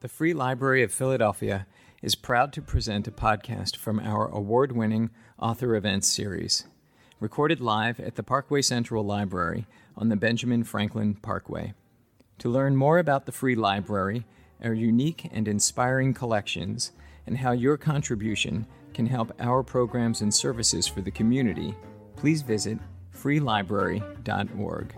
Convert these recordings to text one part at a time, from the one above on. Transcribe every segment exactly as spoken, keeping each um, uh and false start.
The Free Library of Philadelphia is proud to present a podcast from our award-winning Author Events series, recorded live at the Parkway Central Library on the Benjamin Franklin Parkway. To learn more about the Free Library, our unique and inspiring collections, and how your contribution can help our programs and services for the community, please visit free library dot org.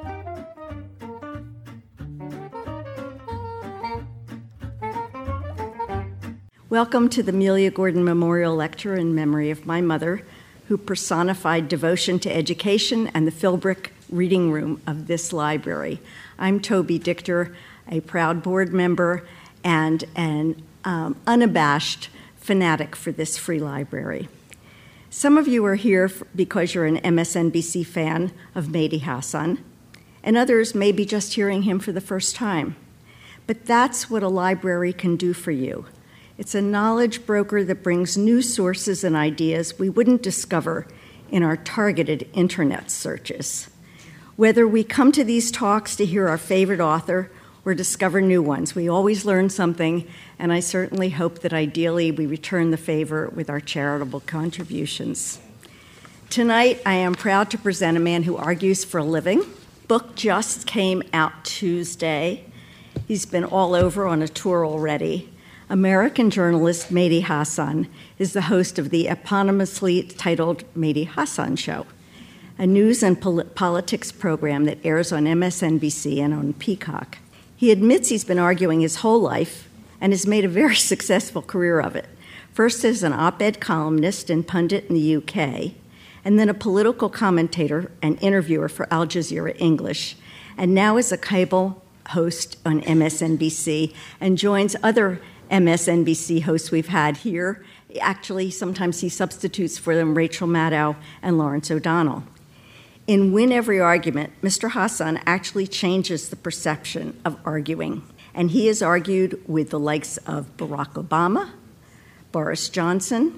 Welcome to the Amelia Gordon Memorial Lecture in memory of my mother, who personified devotion to education and the Philbrick reading room of this library. I'm Toby Dichter, a proud board member and an um, unabashed fanatic for this free library. Some of you are here because you're an M S N B C fan of Mehdi Hasan, and others may be just hearing him for the first time. But that's what a library can do for you. It's a knowledge broker that brings new sources and ideas we wouldn't discover in our targeted internet searches. Whether we come to these talks to hear our favorite author or discover new ones, we always learn something, and I certainly hope that ideally we return the favor with our charitable contributions. Tonight, I am proud to present a man who argues for a living. Book just came out Tuesday. He's been all over on a tour already. American journalist Mehdi Hasan is the host of the eponymously titled Mehdi Hasan Show, a news and pol- politics program that airs on M S N B C and on Peacock. He admits he's been arguing his whole life and has made a very successful career of it, first as an op-ed columnist and pundit in the U K, and then a political commentator and interviewer for Al Jazeera English, and now as a cable host on M S N B C and joins other M S N B C hosts we've had here. Actually, sometimes he substitutes for them, Rachel Maddow and Lawrence O'Donnell. In Win Every Argument, Mister Hasan actually changes the perception of arguing, and he has argued with the likes of Barack Obama, Boris Johnson,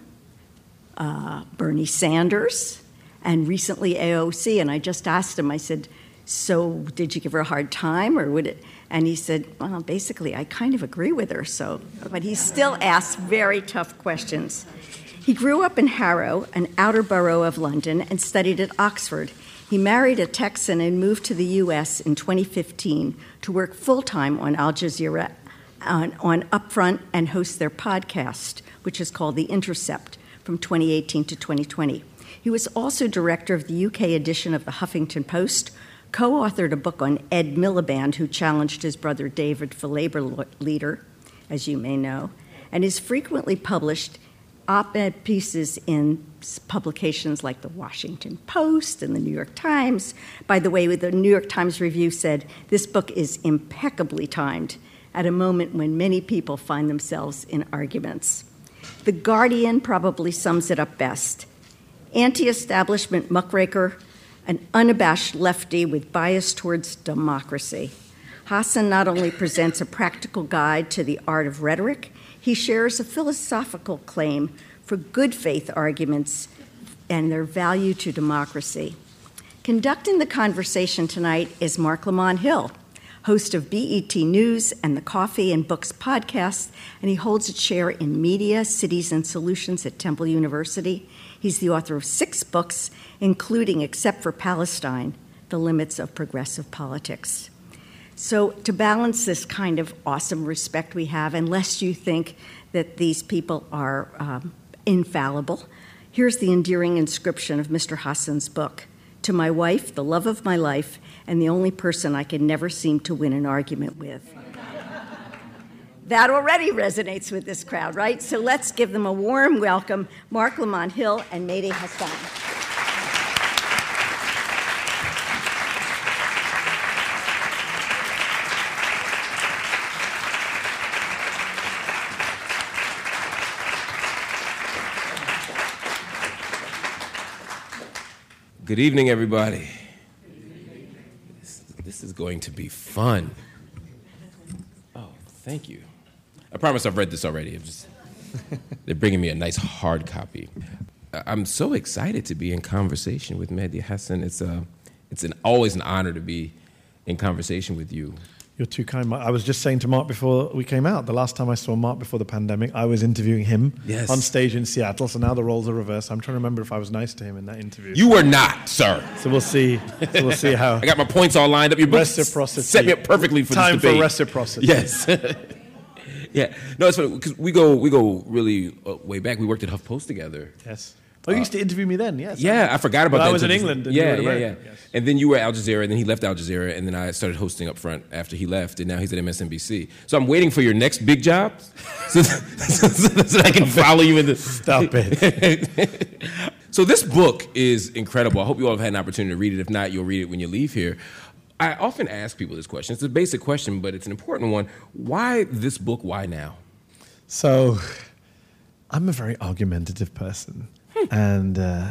uh, Bernie Sanders, and recently A O C. And I just asked him, I said, so did you give her a hard time, or would it? And he said, well, basically, I kind of agree with her, so. But he still asks very tough questions. He grew up in Harrow, an outer borough of London, and studied at Oxford. He married a Texan and moved to the U S in twenty fifteen to work full-time on Al Jazeera on, on Upfront and host their podcast, which is called The Intercept, from twenty eighteen to twenty twenty. He was also director of the U K edition of the Huffington Post, co-authored a book on Ed Miliband, who challenged his brother David for labor leader, as you may know, and is frequently published op-ed pieces in publications like the Washington Post and the New York Times. By the way, the New York Times review said, this book is impeccably timed at a moment when many people find themselves in arguments. The Guardian probably sums it up best. Anti-establishment muckraker, an unabashed lefty with bias towards democracy. Hasan not only presents a practical guide to the art of rhetoric, he shares a philosophical claim for good faith arguments and their value to democracy. Conducting the conversation tonight is Mark Lamont Hill, host of B E T News and the Coffee and Books podcast, and he holds a chair in Media, Cities, and Solutions at Temple University. He's the author of six books, including Except for Palestine, The Limits of Progressive Politics. So to balance this kind of awesome respect we have, unless you think that these people are um, infallible, here's the endearing inscription of Mister Hasan's book. To my wife, the love of my life, and the only person I can never seem to win an argument with. That already resonates with this crowd, right? So let's give them a warm welcome, Mark Lamont Hill and Mehdi Hasan. Good evening, everybody. This, this is going to be fun. Oh, thank you. I promise I've read this already. I'm just, they're bringing me a nice hard copy. I'm so excited to be in conversation with Mehdi Hasan. It's a, it's an always an honor to be in conversation with you. You're too kind. I was just saying to Mark before we came out, the last time I saw Mark before the pandemic, I was interviewing him yes. on stage in Seattle, so now the roles are reversed. I'm trying to remember if I was nice to him in that interview. You were not, sir. So we'll see. So we'll see how. I got my points all lined up. Your book reciprocity. Set me up perfectly for Time this debate. for reciprocity. Yes. Yeah. No, it's funny because we go we go really uh, way back. We worked at HuffPost together. Yes. Oh, you used to interview me then, yes. Yeah, I forgot about well, that. I was in just, England. And yeah, you were in yeah, America. yeah. Yes. And then you were at Al Jazeera, and then he left Al Jazeera, and then I started hosting up front after he left, and now he's at M S N B C. So I'm waiting for your next big job, so, so, so, so I can follow you in the. Stop it. So this book is incredible. I hope you all have had an opportunity to read it. If not, you'll read it when you leave here. I often ask people this question. It's a basic question, but it's an important one. Why this book? Why now? So, I'm a very argumentative person, and uh,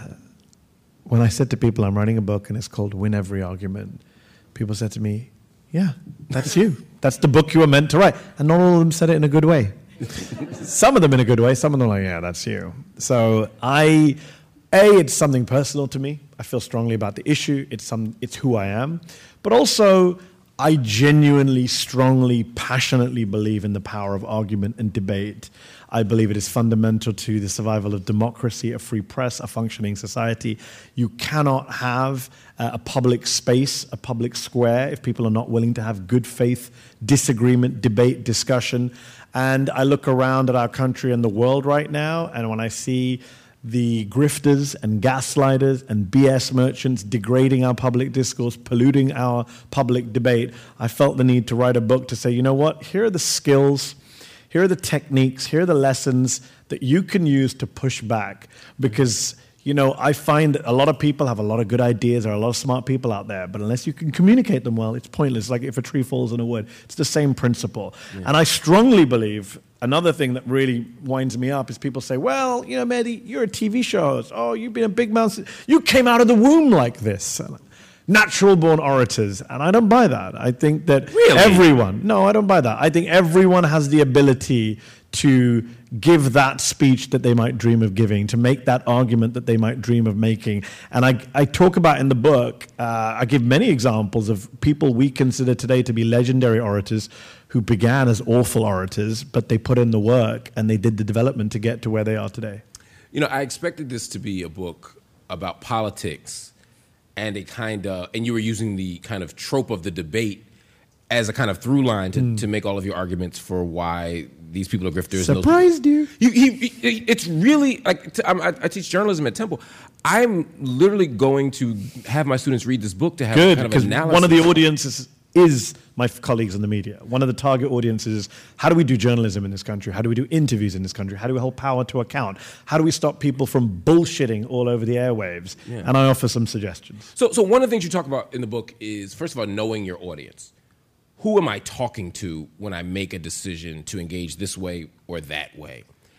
when I said to people, I'm writing a book and it's called Win Every Argument, people said to me, yeah, that's you. That's the book you were meant to write. And not all of them said it in a good way. Some of them in a good way, some of them like, yeah, that's you. So I, A, it's something personal to me. I feel strongly about the issue. It's some, it's who I am. But also, I genuinely, strongly, passionately believe in the power of argument and debate. I believe it is fundamental to the survival of democracy, a free press, a functioning society. You cannot have uh, a public space, a public square, if people are not willing to have good faith disagreement, debate, discussion. And I look around at our country and the world right now, and when I see the grifters and gaslighters and B S merchants degrading our public discourse, polluting our public debate, I felt the need to write a book to say, you know what, here are the skills, here are the techniques, here are the lessons that you can use to push back. Because, you know, I find that a lot of people have a lot of good ideas, there are a lot of smart people out there, but unless you can communicate them well, it's pointless. Like if a tree falls in a wood, it's the same principle. Yeah. And I strongly believe, another thing that really winds me up is people say, well, you know, Mehdi, you're a T V show host. Oh, you've been a big mouth. You came out of the womb like this. Natural-born orators. And I don't buy that. I think that really? everyone, no, I don't buy that. I think everyone has the ability to give that speech that they might dream of giving, to make that argument that they might dream of making. And I, I talk about in the book, uh, I give many examples of people we consider today to be legendary orators who began as awful orators, but they put in the work and they did the development to get to where they are today. You know, I expected this to be a book about politics and a kind of, and you were using the kind of trope of the debate as a kind of through line to, mm. to make all of your arguments for why these people are grifters. Surprised you? you he, he, it's really, like, I, I teach journalism at Temple. I'm literally going to have my students read this book to have Good, kind of because analysis. One of the audiences is my colleagues in the media. One of the target audiences is, how do we do journalism in this country? How do we do interviews in this country? How do we hold power to account? How do we stop people from bullshitting all over the airwaves? Yeah. And I offer some suggestions. So, so one of the things you talk about in the book is, first of all, knowing your audience. Who am I talking to when I make a decision to engage this way or that way?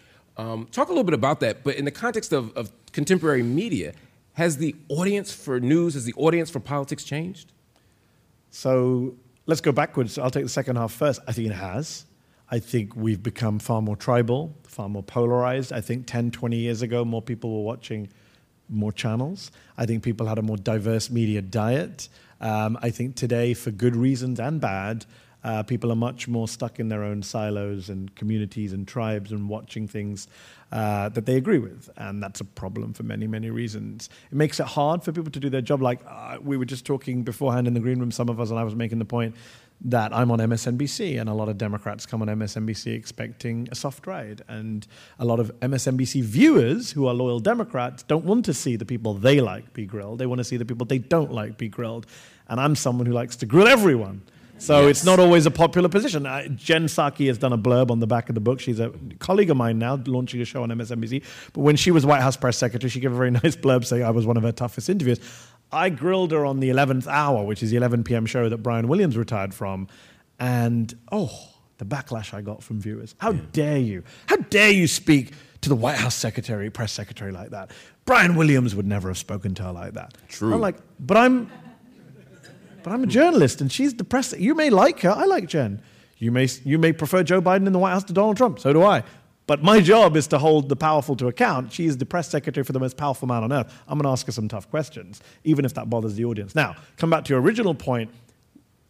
Um, talk a little bit about that, but in the context of, of contemporary media, has the audience for news, has the audience for politics changed? So let's go backwards. I'll take the second half first. I think it has. I think we've become far more tribal, far more polarized. I think ten, twenty years ago, more people were watching more channels. I think people had a more diverse media diet. Um, I think today, for good reasons and bad, uh, people are much more stuck in their own silos and communities and tribes and watching things uh, that they agree with. And that's a problem for many, many reasons. It makes it hard for people to do their job. Like uh, we were just talking beforehand in the green room, some of us, and I was making the point that I'm on M S N B C, and a lot of Democrats come on M S N B C expecting a soft ride. And a lot of M S N B C viewers who are loyal Democrats don't want to see the people they like be grilled. They want to see the people they don't like be grilled. And I'm someone who likes to grill everyone. So yes. It's not always a popular position. Uh, Jen Psaki has done a blurb on the back of the book. She's a colleague of mine now, launching a show on M S N B C. But when she was White House press secretary, she gave a very nice blurb saying I was one of her toughest interviews. I grilled her on the eleventh hour, which is the eleven p.m. show that Brian Williams retired from. And, oh, the backlash I got from viewers. How yeah. dare you? How dare you speak to the White House secretary, press secretary like that? Brian Williams would never have spoken to her like that. True. I'm like, but I'm... But I'm a journalist, and she's the press. You may like her. I like Jen. You may you may prefer Joe Biden in the White House to Donald Trump. So do I. But my job is to hold the powerful to account. She is the press secretary for the most powerful man on earth. I'm going to ask her some tough questions, even if that bothers the audience. Now, come back to your original point.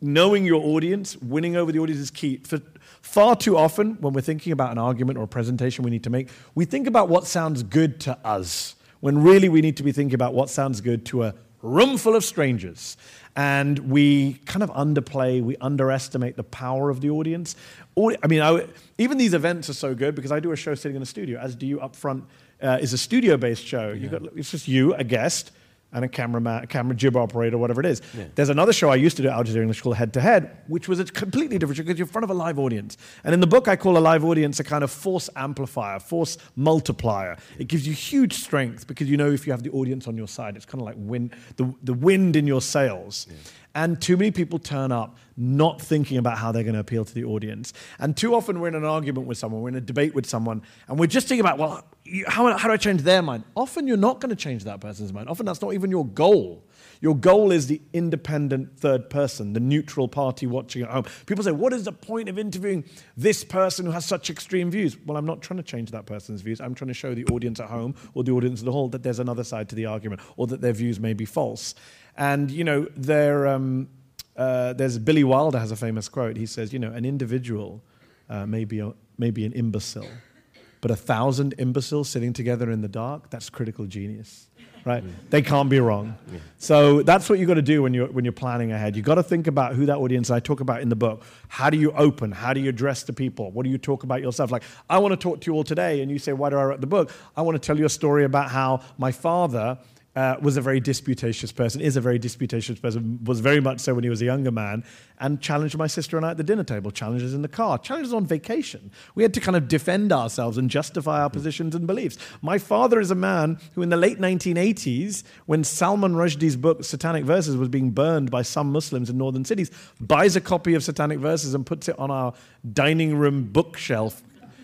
knowing your audience, winning over the audience is key. For far too often, when we're thinking about an argument or a presentation we need to make, we think about what sounds good to us, when really we need to be thinking about what sounds good to a room full of strangers. And we kind of underplay, we underestimate the power of the audience. I mean, I, even these events are so good because I do a show sitting in a studio, as do you up front. Uh, is a studio-based show. Yeah. You've got, it's just you, a guest, and a cameraman, a camera jib operator, whatever it is. Yeah. There's another show I used to do at Al Jazeera English School, Head to Head, which was a completely different show because you're in front of a live audience. And in the book, I call a live audience a kind of force amplifier, force multiplier. It gives you huge strength because you know if you have the audience on your side, it's kind of like wind, the, the wind in your sails. Yeah. And too many people turn up not thinking about how they're going to appeal to the audience. And too often we're in an argument with someone, we're in a debate with someone, and we're just thinking about, well, how, how do I change their mind? Often you're not going to change that person's mind. Often that's not even your goal. Your goal is the independent third person, the neutral party watching at home. People say, what is the point of interviewing this person who has such extreme views? Well, I'm not trying to change that person's views. I'm trying to show the audience at home or the audience at the hall that there's another side to the argument or that their views may be false. And, you know, there, um, uh, there's Billy Wilder has a famous quote. He says, you know, an individual uh, may be, a, may be an imbecile, but a thousand imbeciles sitting together in the dark, that's critical genius, right? Mm. They can't be wrong. Yeah. So that's what you've got to do when you're, when you're planning ahead. You've got to think about who that audience, I talk about in the book. How do you open? How do you address the people? What do you talk about yourself? Like, I want to talk to you all today, and you say, why do I write the book? I want to tell you a story about how my father Uh, was a very disputatious person, is a very disputatious person, was very much so when he was a younger man, and challenged my sister and I at the dinner table, challenges in the car, challenges on vacation. We had to kind of defend ourselves and justify our positions and beliefs. My father is a man who in the late nineteen eighties, when Salman Rushdie's book, Satanic Verses, was being burned by some Muslims in northern cities, buys a copy of Satanic Verses and puts it on our dining room bookshelf,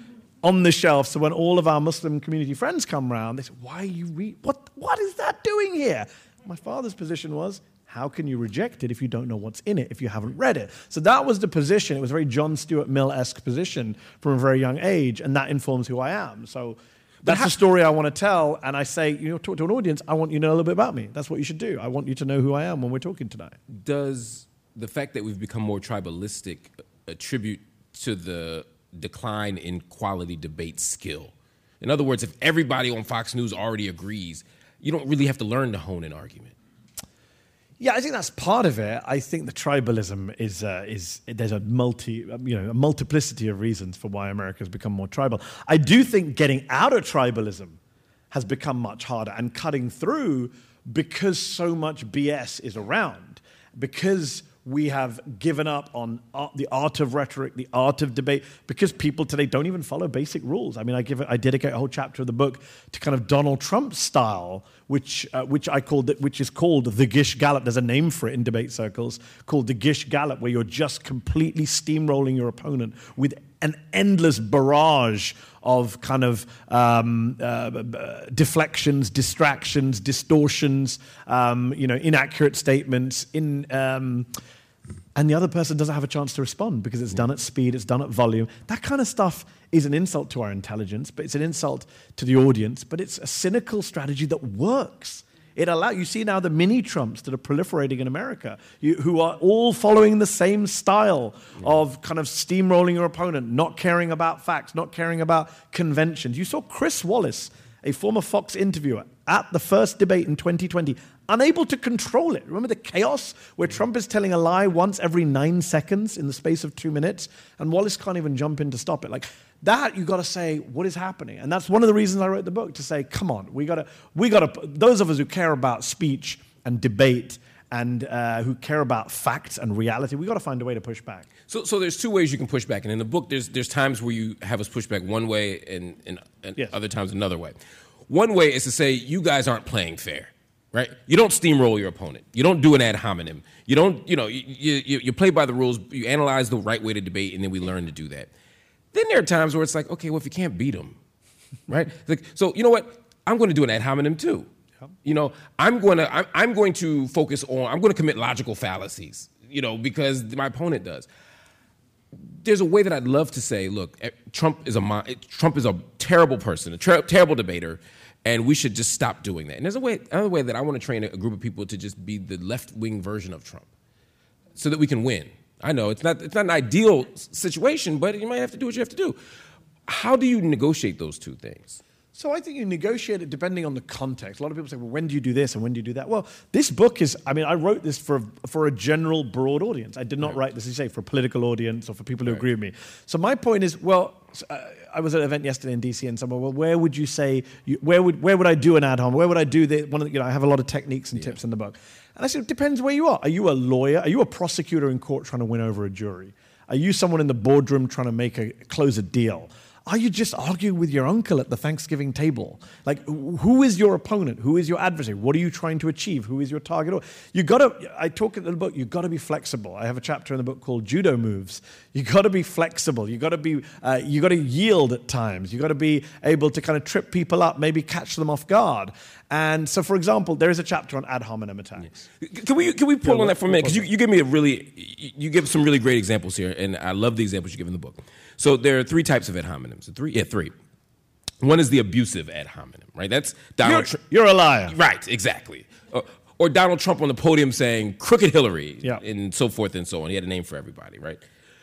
on the shelf, so when all of our Muslim community friends come around, they say, why are you read? What, what is that doing here? My father's position was, how can you reject it if you don't know what's in it, if you haven't read it? So that was the position. It was a very John Stuart Mill-esque position from a very young age, and that informs who I am. So that's how, the story I want to tell, and I say, you know, talk to an audience, I want you to know a little bit about me. That's what you should do. I want you to know who I am when we're talking tonight. Does the fact that we've become more tribalistic attribute to the decline in quality debate skill? In other words, if everybody on Fox News already agrees, you don't really have to learn to hone an argument. Yeah, I think that's part of it. I think the tribalism is uh, is there's a multi you know a multiplicity of reasons for why America has become more tribal. I do think getting out of tribalism has become much harder, and cutting through because so much B S is around, because we have given up on art, the art of rhetoric, the art of debate, because people today don't even follow basic rules. I mean, I give it, I dedicate a whole chapter of the book to kind of Donald Trump style, which uh, which I called it, which is called the Gish Gallop. There's a name for it in debate circles called the Gish Gallop, where you're just completely steamrolling your opponent with an endless barrage of kind of um, uh, deflections, distractions, distortions, um, you know, inaccurate statements, in, um, and the other person doesn't have a chance to respond because it's done at speed, it's done at volume. That kind of stuff is an insult to our intelligence, but it's an insult to the audience, but it's a cynical strategy that works. It allows, you see now the mini Trumps that are proliferating in America, you, who are all following the same style yeah. of kind of steamrolling your opponent, not caring about facts, not caring about conventions. You saw Chris Wallace, a former Fox interviewer, at the first debate in twenty twenty, unable to control it. Remember the chaos where yeah. Trump is telling a lie once every nine seconds in the space of two minutes, and Wallace can't even jump in to stop it. Like, that, you got to say, what is happening? And that's one of the reasons I wrote the book, to say, come on, we got to, we got to, those of us who care about speech and debate and uh, who care about facts and reality, we got to find a way to push back. So, so there's two ways you can push back, and in the book, there's there's times where you have us push back one way, and, and, and yes. other times another way. One way is to say, you guys aren't playing fair, right? You don't steamroll your opponent. You don't do an ad hominem. You don't, you know, you, you, you play by the rules. You analyze the right way to debate, and then we learn to do that. Then there are times where it's like, okay, well, if you can't beat them, right? Like, so you know what? I'm going to do an ad hominem too. Yep. You know, I'm going to I'm, I'm going to focus on I'm going to commit logical fallacies. You know, because my opponent does. There's a way that I'd love to say, look, Trump is a Trump is a terrible person, a ter- terrible debater, and we should just stop doing that. And there's a way, another way that I want to train a group of people to just be the left-wing version of Trump. so that we can win. I know it's not it's not an ideal situation, but you might have to do what you have to do. How do you negotiate those two things? So I think you negotiate it depending on the context. A lot of people say, well, when do you do this and when do you do that? Well, this book is, I mean, I wrote this for, for a general, broad audience. I did not right. write this, as you say, for a political audience or for people who right. agree with me. So my point is, well, uh, I was at an event yesterday in D C and someone, well, where would you say, you, where would where would I do an ad hoc? Where would I do the, one of the, you know, I have a lot of techniques and yeah. tips in the book. And I said, it depends where you are. Are you a lawyer? Are you a prosecutor in court trying to win over a jury? Are you someone in the boardroom trying to make a close a deal? Are you just arguing with your uncle at the Thanksgiving table? Like, who is your opponent? Who is your adversary? What are you trying to achieve? Who is your target? You got to. I talk in the book. You got to be flexible. I have a chapter in the book called Judo Moves. You got to be flexible. You got to be. Uh, you got to yield at times. You got to be able to kind of trip people up, maybe catch them off guard. And so, for example, there is a chapter on ad hominem attacks. Can we can we pull yeah, on that for a minute? Because you, you give me a really you give some really great examples here, and I love the examples you give in the book. So there are three types of ad hominems. Three, yeah, three. One is the abusive ad hominem, right? That's Donald You're, Trump. You're a liar. Right, exactly. Or, or Donald Trump on the podium saying "crooked Hillary," yeah. and so forth and so on. He had a name for everybody, right?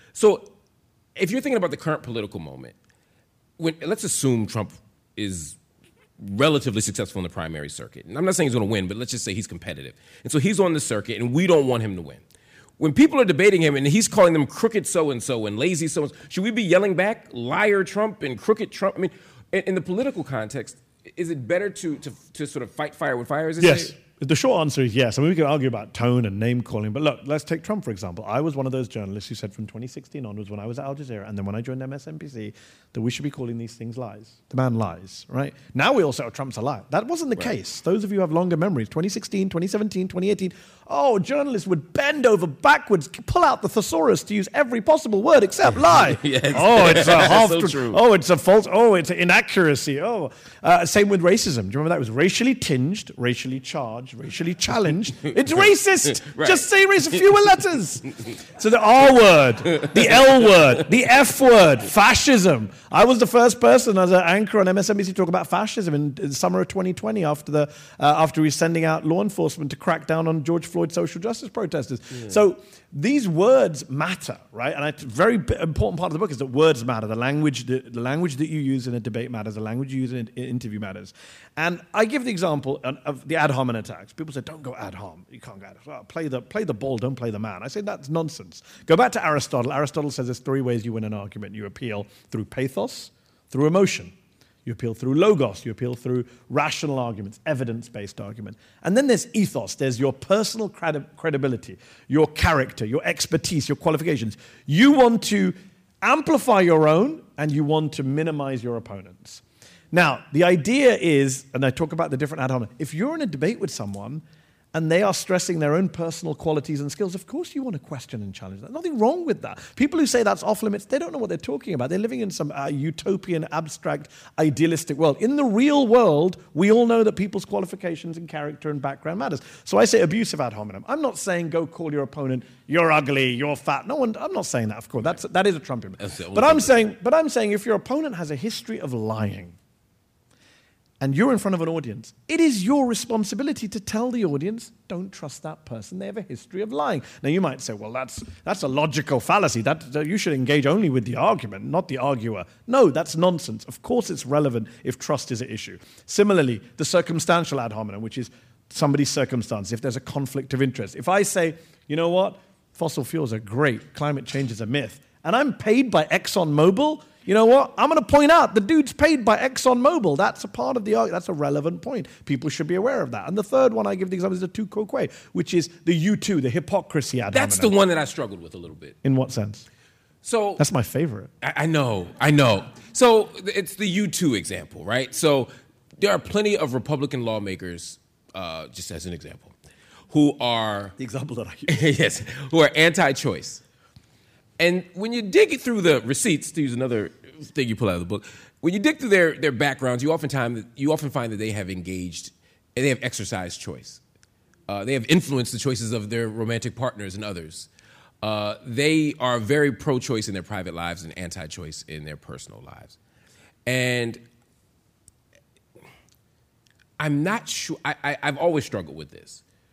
So if you're thinking about the current political moment, when let's assume Trump is relatively successful in the primary circuit. And I'm not saying he's going to win, but let's just say he's competitive. And so he's on the circuit, and we don't want him to win. When people are debating him and he's calling them crooked so-and-so and lazy so-and-so, should we be yelling back, liar Trump and crooked Trump? I mean, in, in the political context, is it better to, to, to sort of fight fire with fire, as they yes. say? The short answer is yes. I mean, we can argue about tone and name calling, but look, let's take Trump, for example. I was one of those journalists who said from twenty sixteen onwards, when I was at Al Jazeera, and then when I joined M S N B C, that we should be calling these things lies. The man lies, right? Now we all say, oh, Trump's a liar. That wasn't the right. case. Those of you who have longer memories, twenty sixteen, twenty seventeen, twenty eighteen, oh, journalists would bend over backwards, pull out the thesaurus to use every possible word except lie. yes. Oh, it's a half so tr- true. Oh, it's a false. Oh, it's an inaccuracy. Oh, uh, same with racism. Do you remember that? It was racially tinged, racially charged, racially challenged. It's racist. right. Just say racist. Fewer letters. So the R word, the L word, the F word, fascism. I was the first person as an anchor on M S N B C to talk about fascism in, in the summer of twenty twenty after the uh, after we were sending out law enforcement to crack down on George Floyd social justice protesters. Yeah. So these words matter, right? And a very important part of the book is that words matter. The language, the, the language that you use in a debate matters. The language you use in an interview matters. And I give the example of the ad hominem attacks. People say, don't go ad hom. You can't go ad hom. Well, play the, play the ball, don't play the man. I say that's nonsense. Go back to Aristotle. Aristotle says there's three ways you win an argument. You appeal through pathos, through emotion. You appeal through logos. You appeal through rational arguments, evidence-based argument. And then there's ethos. There's your personal credi- credibility, your character, your expertise, your qualifications. You want to amplify your own, and you want to minimize your opponent's. Now, the idea is, and I talk about the different ad hominem, if you're in a debate with someone and they are stressing their own personal qualities and skills, of course you want to question and challenge that. Nothing wrong with that. People who say that's off limits, they don't know what they're talking about. They're living in some uh, utopian, abstract, idealistic world. In the real world, we all know that people's qualifications and character and background matters. So I say abusive ad hominem. I'm not saying go call your opponent, you're ugly, you're fat. No one, I'm not saying that, of course. That's, that is a Trumpian. But I'm saying, but I'm saying if your opponent has a history of lying, and you're in front of an audience, it is your responsibility to tell the audience, don't trust that person. They have a history of lying. Now, you might say, well, that's that's a logical fallacy. That, that you should engage only with the argument, not the arguer. No, that's nonsense. Of course it's relevant if trust is at issue. Similarly, the circumstantial ad hominem, which is somebody's circumstance, if there's a conflict of interest. If I say, you know what, fossil fuels are great, climate change is a myth, and I'm paid by ExxonMobil, you know what? I'm going to point out the dude's paid by ExxonMobil. That's a part of the argument. That's a relevant point. People should be aware of that. And the third one I give the example is the tu quoque, which is the U two, the hypocrisy ad hominem. That's the one that I struggled with a little bit. In what sense? So that's my favorite. I, I know, I know. So it's the U two example, right? So there are plenty of Republican lawmakers, uh, just as an example, who are the example that I use. yes, who are anti-choice. And when you dig through the receipts, to use another thing you pull out of the book, when you dig through their, their backgrounds, you often, time, you often find that they have engaged and they have exercised choice. Uh, they have influenced the choices of their romantic partners and others. Uh, they are very pro-choice in their private lives and anti-choice in their personal lives. And I'm not sure, I, I, I've always struggled with this.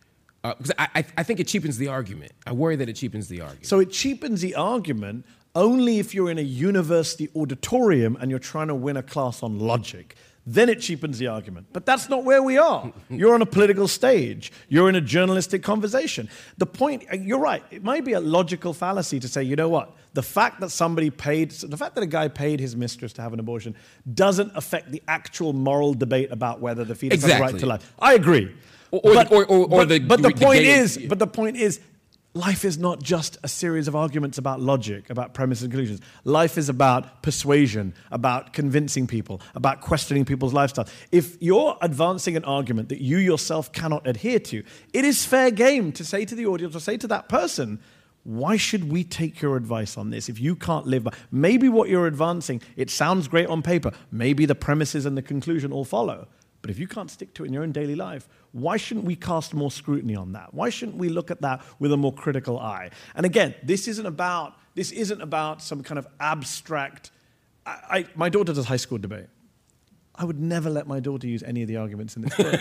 Because uh, I, I think it cheapens the argument. I worry that it cheapens the argument. So it cheapens the argument only if you're in a university auditorium and you're trying to win a class on logic. Then it cheapens the argument. But that's not where we are. You're on a political stage. You're in a journalistic conversation. The point, you're right, it might be a logical fallacy to say, you know what, the fact that somebody paid, the fact that a guy paid his mistress to have an abortion doesn't affect the actual moral debate about whether the fetus exactly. has a right to life. I agree. Or, or, but, or, or, or but, the, but the the point gay, is, but the point is, life is not just a series of arguments about logic, about premises and conclusions. Life is about persuasion, about convincing people, about questioning people's lifestyle. If you're advancing an argument that you yourself cannot adhere to, it is fair game to say to the audience or say to that person, why should we take your advice on this if you can't live by... Maybe what you're advancing, it sounds great on paper. Maybe the premises and the conclusion all follow. But if you can't stick to it in your own daily life, why shouldn't we cast more scrutiny on that? Why shouldn't we look at that with a more critical eye? And again, this isn't about this isn't about some kind of abstract. I, I, my daughter does high school debate. I would never let my daughter use any of the arguments in this book.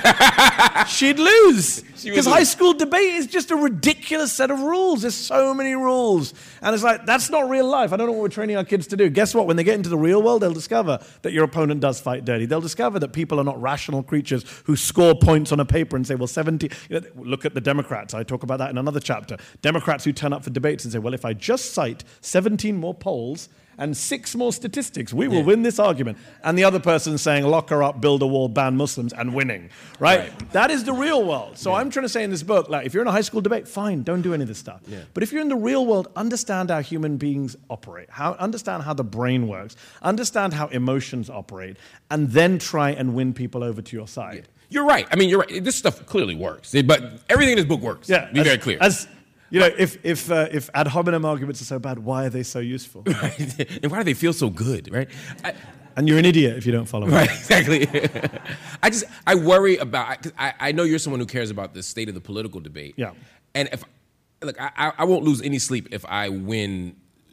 She'd lose. Because high school debate is just a ridiculous set of rules. There's so many rules. And it's like, that's not real life. I don't know what we're training our kids to do. Guess what? When they get into the real world, they'll discover that your opponent does fight dirty. They'll discover that people are not rational creatures who score points on a paper and say, well, seventy... You know, look at the Democrats. I talk about that in another chapter. Democrats who turn up for debates and say, well, if I just cite seventeen more polls and six more statistics, we will yeah. win this argument. And the other person saying, lock her up, build a wall, ban Muslims, and winning, right? right. That is the real world. So yeah. I'm trying to say in this book, like, if you're in a high school debate, fine, don't do any of this stuff. Yeah. But if you're in the real world, understand how human beings operate, how, understand how the brain works, understand how emotions operate, and then try and win people over to your side. Yeah. You're right. I mean, you're right. This stuff clearly works. But everything in this book works. Yeah. Be as, very clear. As, You know, if if uh, if ad hominem arguments are so bad, why are they so useful? Right. And why do they feel so good, right? I, and you're an idiot if you don't follow them. Right, exactly. I just, I worry about, cause I, I know you're someone who cares about the state of the political debate. Yeah. And if, look, I, I won't lose any sleep if I win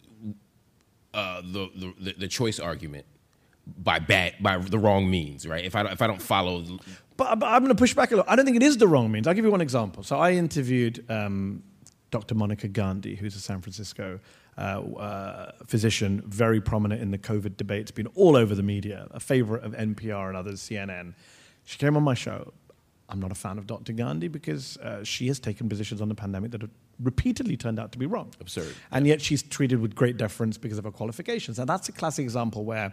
uh, the, the the choice argument by bad, by the wrong means, right? If I don't, if I don't follow. But, but I'm going to push back a little. I don't think it is the wrong means. I'll give you one example. So I interviewed Um, Doctor Monica Gandhi, who's a San Francisco uh, uh, physician, very prominent in the COVID debates, been all over the media, a favorite of N P R and others, C N N. She came on my show. I'm not a fan of Doctor Gandhi because uh, she has taken positions on the pandemic that have repeatedly turned out to be wrong. Absurd. And yet she's treated with great deference because of her qualifications. And that's a classic example where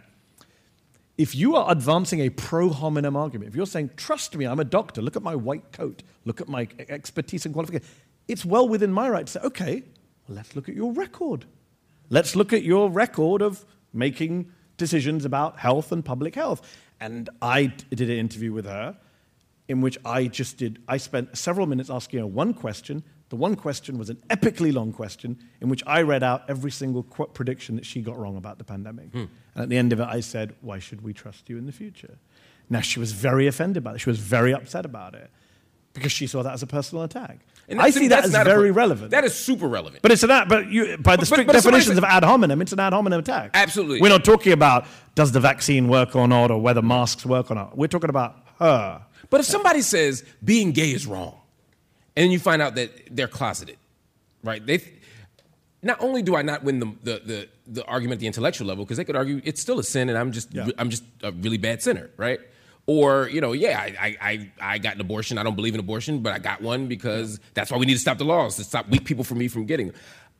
if you are advancing a pro hominem argument, if you're saying, trust me, I'm a doctor, look at my white coat, look at my expertise and qualification, it's well within my right to say, okay, well, let's look at your record. Let's look at your record of making decisions about health and public health. And I did an interview with her in which I just did, I spent several minutes asking her one question. The one question was an epically long question in which I read out every single qu- prediction that she got wrong about the pandemic. Hmm. And at the end of it, I said, why should we trust you in the future? Now, she was very offended by it. She was very upset about it because she saw that as a personal attack. And I see that as very a, relevant. That is super relevant. But it's an ad, but you, by the but, strict but, but definitions of ad hominem, it's an ad hominem attack. Absolutely. We're not talking about does the vaccine work or not, or whether masks work or not. We're talking about her. But if somebody says being gay is wrong, and then you find out that they're closeted, right? They, not only do I not win the the the, the argument at the intellectual level, because they could argue it's still a sin, and I'm just yeah. I'm just a really bad sinner, right? Or, you know, yeah, I, I, I got an abortion. I don't believe in abortion, but I got one because that's why we need to stop the laws, to stop weak people from me from getting them.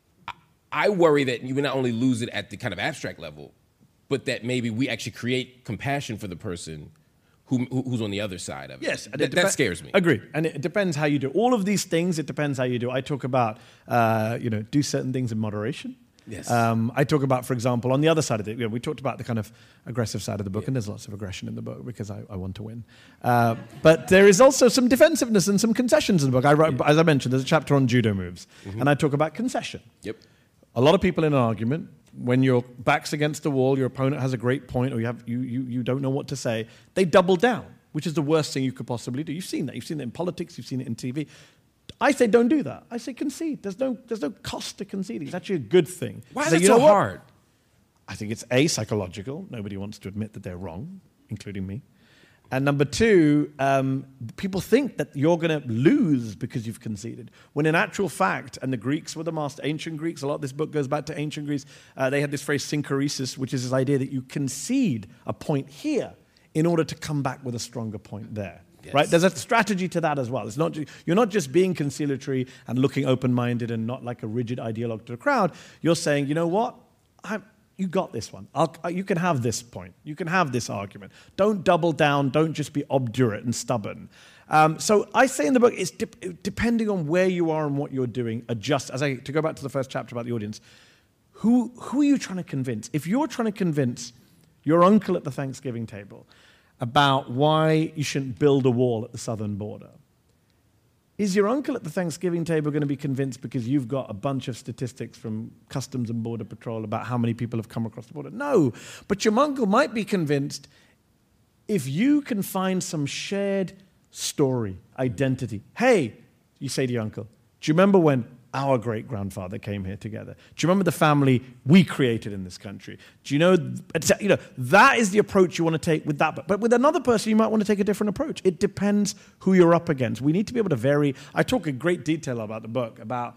I worry that you would not only lose it at the kind of abstract level, but that maybe we actually create compassion for the person who, who's on the other side of it. Yes. That, that scares me. Agree. And it depends how you do. All of these things, it depends how you do. I talk about, uh, you know, do certain things in moderation. Yes. Um, I talk about, for example, on the other side of it, you know, we talked about the kind of aggressive side of the book, yeah. and there's lots of aggression in the book because I, I want to win. Uh, but there is also some defensiveness and some concessions in the book. I wrote, yeah. As I mentioned, there's a chapter on judo moves, mm-hmm. and I talk about concession. Yep. A lot of people in an argument, when your back's against the wall, your opponent has a great point, or you have you you you don't know what to say, they double down, which is the worst thing you could possibly do. You've seen that. You've seen it in politics. You've seen it in T V. I say don't do that. I say concede. There's no there's no cost to conceding. It's actually a good thing. Why is say, it you so know hard? I think it's A, psychological. Nobody wants to admit that they're wrong, including me. And number two, um, people think that you're going to lose because you've conceded. When in actual fact, and the Greeks were the master, ancient Greeks, a lot of this book goes back to ancient Greece, uh, they had this phrase synchresis, which is this idea that you concede a point here in order to come back with a stronger point there. Yes. Right? There's a strategy to that as well. It's not just, you're not just being conciliatory and looking open-minded and not like a rigid ideologue to the crowd. You're saying, you know what? I'm, you got this one. I'll, you can have this point. You can have this argument. Don't double down. Don't just be obdurate and stubborn. Um, so I say in the book, it's de- depending on where you are and what you're doing, adjust. As I to go back to the first chapter about the audience, who who are you trying to convince? If you're trying to convince your uncle at the Thanksgiving table about why you shouldn't build a wall at the southern border, is your uncle at the Thanksgiving table going to be convinced because you've got a bunch of statistics from Customs and Border Patrol about how many people have come across the border? No, but your uncle might be convinced if you can find some shared story, identity. Hey, you say to your uncle, do you remember when our great-grandfather came here together? Do you remember the family we created in this country? Do you know, you know, that is the approach you want to take with that. But with another person, you might want to take a different approach. It depends who you're up against. We need to be able to vary. I talk in great detail about the book, about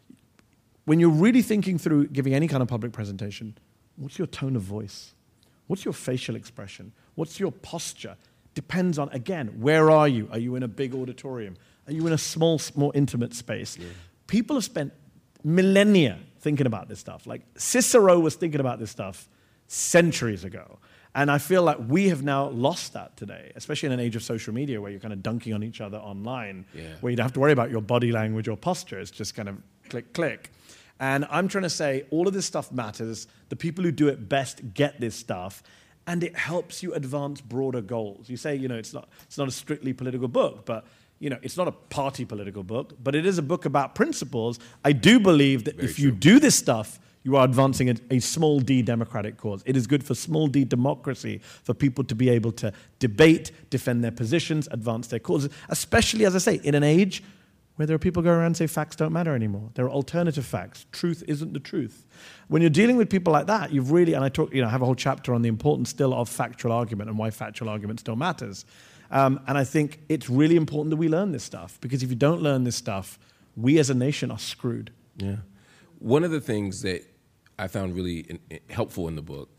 when you're really thinking through giving any kind of public presentation, what's your tone of voice? What's your facial expression? What's your posture? Depends on, again, where are you? Are you in a big auditorium? Are you in a small, more intimate space? Yeah. People have spent millennia thinking about this stuff. Like Cicero was thinking about this stuff centuries ago. And I feel like we have now lost that today, especially in an age of social media where you're kind of dunking on each other online, yeah. where you don't have to worry about your body language or posture. It's just kind of click, click. And I'm trying to say all of this stuff matters. The people who do it best get this stuff. And it helps you advance broader goals. You say, you know, it's not it's not a strictly political book, but you know, it's not a party political book, but it is a book about principles. I do believe that Very if true. you do this stuff, you are advancing a, a small d democratic cause. It is good for small d democracy, for people to be able to debate, defend their positions, advance their causes, especially, as I say, in an age where there are people go around and say facts don't matter anymore. There are alternative facts. Truth isn't the truth. When you're dealing with people like that, you've really, and I talk, you know, I have a whole chapter on the importance still of factual argument and why factual argument still matters. Um, and I think it's really important that we learn this stuff, because if you don't learn this stuff, we as a nation are screwed. Yeah. One of the things that I found really in, in, helpful in the book,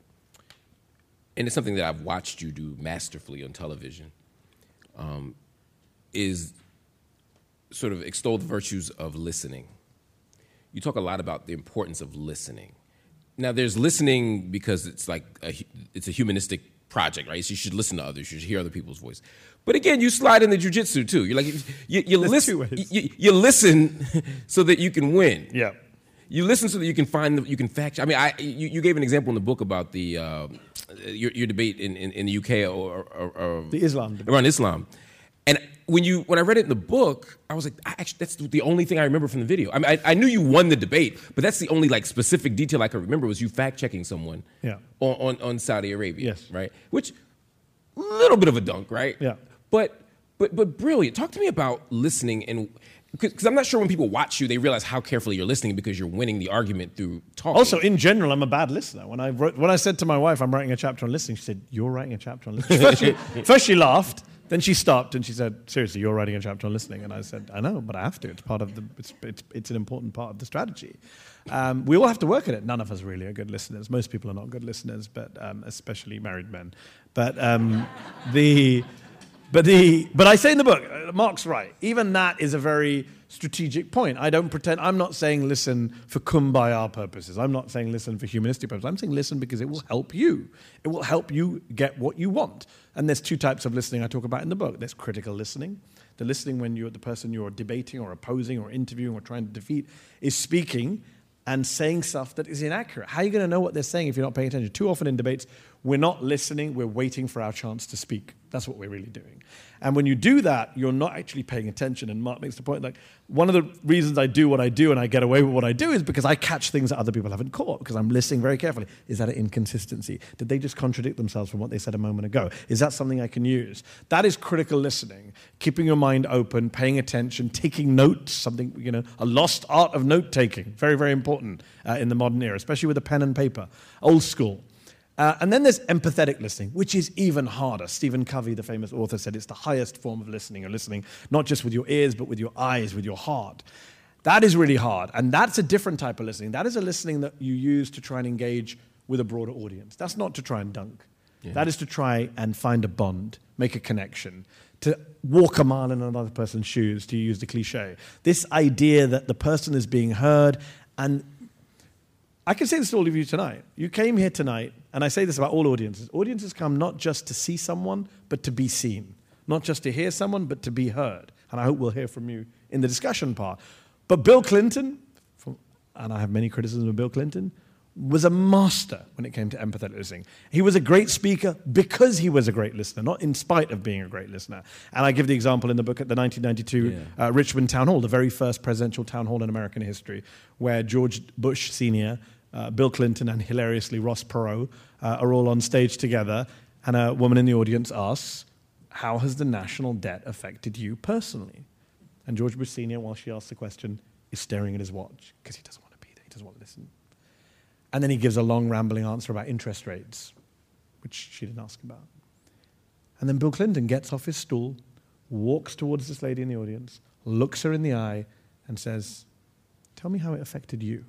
and it's something that I've watched you do masterfully on television, um, is sort of extol the virtues of listening. You talk a lot about the importance of listening. Now, there's listening because it's like a, it's a humanistic project, right? So you should listen to others. You should hear other people's voice. But again, you slide in the jujitsu too. You're like you, you listen. You, you listen so that you can win. Yeah. You listen so that you can find the, you can fact. I mean, I you, you gave an example in the book about the uh, your, your debate in, in, in the U K or, or, or the Islam debate. around Islam. And when you when I read it in the book, I was like, I actually, that's the only thing I remember from the video. I mean, I, I knew you won the debate, but that's the only like specific detail I could remember was you fact checking someone yeah. on, on on Saudi Arabia, yes, right? Which a little bit of a dunk, right? Yeah, but but but brilliant. Talk to me about listening, and because I'm not sure when people watch you, they realize how carefully you're listening because you're winning the argument through talking. Also, in general, I'm a bad listener. When I wrote, when I said to my wife, I'm writing a chapter on listening, she said, "You're writing a chapter on listening." First, she, first she laughed. Then she stopped and she said, seriously, you're writing a chapter on listening. And I said, I know, but I have to. It's part of the, it's, it's, it's an important part of the strategy. Um, we all have to work at it. None of us really are good listeners. Most people are not good listeners, but um, especially married men. But um, the, but the, but I say in the book, Mark's right. Even that is a very strategic point. I don't pretend, I'm not saying listen for kumbaya purposes. I'm not saying listen for humanistic purposes. I'm saying listen because it will help you. It will help you get what you want. And there's two types of listening I talk about in the book. There's critical listening. The listening when you're the person you're debating or opposing or interviewing or trying to defeat is speaking and saying stuff that is inaccurate. How are you going to know what they're saying if you're not paying attention? Too often in debates, we're not listening, we're waiting for our chance to speak. That's what we're really doing. And when you do that, you're not actually paying attention. And Mark makes the point, like, one of the reasons I do what I do and I get away with what I do is because I catch things that other people haven't caught, because I'm listening very carefully. Is that an inconsistency? Did they just contradict themselves from what they said a moment ago? Is that something I can use? That is critical listening. Keeping your mind open, paying attention, taking notes, something, you know, a lost art of note-taking. Very, very important uh, in the modern era, especially with a pen and paper. Old school. Uh, and then there's empathetic listening, which is even harder. Stephen Covey, the famous author, said it's the highest form of listening. You're listening not just with your ears, but with your eyes, with your heart. That is really hard. And that's a different type of listening. That is a listening that you use to try and engage with a broader audience. That's not to try and dunk. Yeah. That is to try and find a bond, make a connection, to walk a mile in another person's shoes, to use the cliche. This idea that the person is being heard. And I can say this to all of you tonight. You came here tonight, and I say this about all audiences. Audiences come not just to see someone, but to be seen. Not just to hear someone, but to be heard. And I hope we'll hear from you in the discussion part. But Bill Clinton, and I have many criticisms of Bill Clinton, was a master when it came to empathetic listening. He was a great speaker because he was a great listener, not in spite of being a great listener. And I give the example in the book at the nineteen ninety-two yeah. uh, Richmond Town Hall, the very first presidential town hall in American history, where George Bush Senior, uh, Bill Clinton, and hilariously Ross Perot uh, are all on stage together, and a woman in the audience asks, "How has the national debt affected you personally?" And George Bush Senior, while she asks the question, is staring at his watch because he doesn't want to be there, he doesn't want to listen. And then he gives a long, rambling answer about interest rates, which she didn't ask about. And then Bill Clinton gets off his stool, walks towards this lady in the audience, looks her in the eye, and says, "Tell me how it affected you."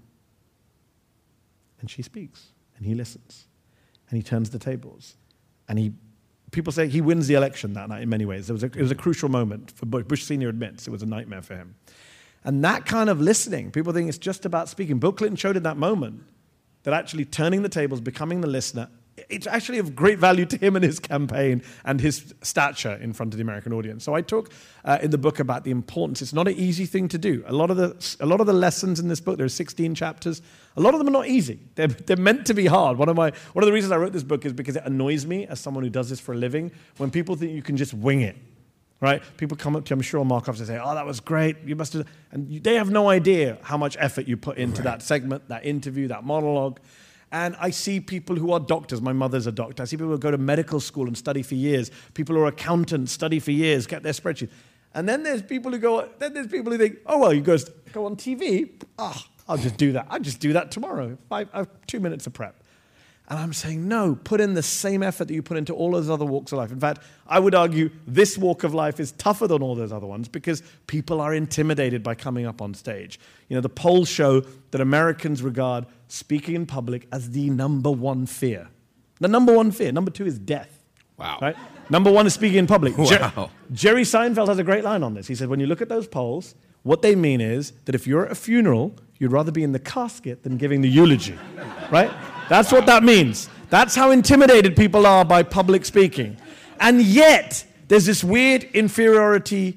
And she speaks, and he listens, and he turns the tables. And he, people say he wins the election that night in many ways. It was a, it was a crucial moment for Bush. Bush Senior admits it was a nightmare for him. And that kind of listening, people think it's just about speaking. Bill Clinton showed in that moment that actually turning the tables, becoming the listener, it's actually of great value to him and his campaign and his stature in front of the American audience. So I talk uh, in the book about the importance. It's not an easy thing to do. A lot of the a lot of the lessons in this book, there are sixteen chapters, a lot of them are not easy. They're, they're meant to be hard. One of my one of the reasons I wrote this book is because it annoys me as someone who does this for a living when people think you can just wing it. Right? People come up to you, I'm sure, Mark, after say, "Oh, that was great. You must have," and you, they have no idea how much effort you put into right. that segment, that interview, that monologue. And I see people who are doctors. My mother's a doctor. I see people who go to medical school and study for years. People who are accountants, study for years, get their spreadsheet. And then there's people who go. Then there's people who think, "Oh well, you go go on T V. Ah, oh, I'll just do that. I'll just do that tomorrow. Five, uh, two minutes of prep." And I'm saying, no, put in the same effort that you put into all those other walks of life. In fact, I would argue this walk of life is tougher than all those other ones because people are intimidated by coming up on stage. You know, the polls show that Americans regard speaking in public as the number one fear. The number one fear. Number two is death. Wow. Right? Number one is speaking in public. Wow. Jer- Jerry Seinfeld has a great line on this. He said, when you look at those polls, what they mean is that if you're at a funeral, you'd rather be in the casket than giving the eulogy. Right? That's what that means. That's how intimidated people are by public speaking. And yet, there's this weird inferiority,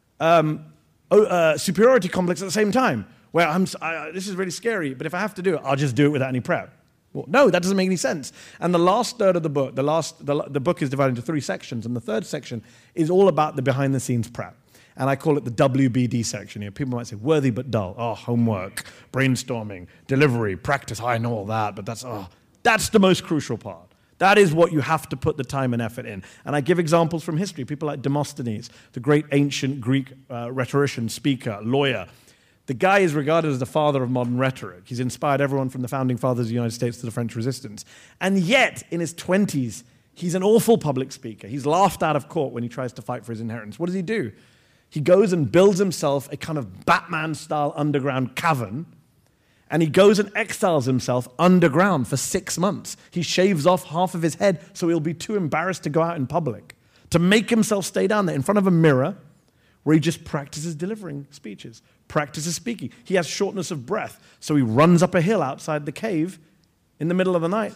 um, uh, superiority complex at the same time, where I'm, I, this is really scary, but if I have to do it, I'll just do it without any prep. Well, no, that doesn't make any sense. And the last third of the book, the, last, the, the book is divided into three sections, and the third section is all about the behind-the-scenes prep. And I call it the W B D section. You know, people might say, worthy but dull. Oh, homework, brainstorming, delivery, practice. Oh, I know all that, but that's, oh, that's the most crucial part. That is what you have to put the time and effort in. And I give examples from history. People like Demosthenes, the great ancient Greek uh, rhetorician, speaker, lawyer. The guy is regarded as the father of modern rhetoric. He's inspired everyone from the founding fathers of the United States to the French Resistance. And yet, in his twenties, he's an awful public speaker. He's laughed out of court when he tries to fight for his inheritance. What does he do? He goes and builds himself a kind of Batman-style underground cavern, and he goes and exiles himself underground for six months. He shaves off half of his head so he'll be too embarrassed to go out in public, to make himself stay down there in front of a mirror where he just practices delivering speeches, practices speaking. He has shortness of breath, so he runs up a hill outside the cave in the middle of the night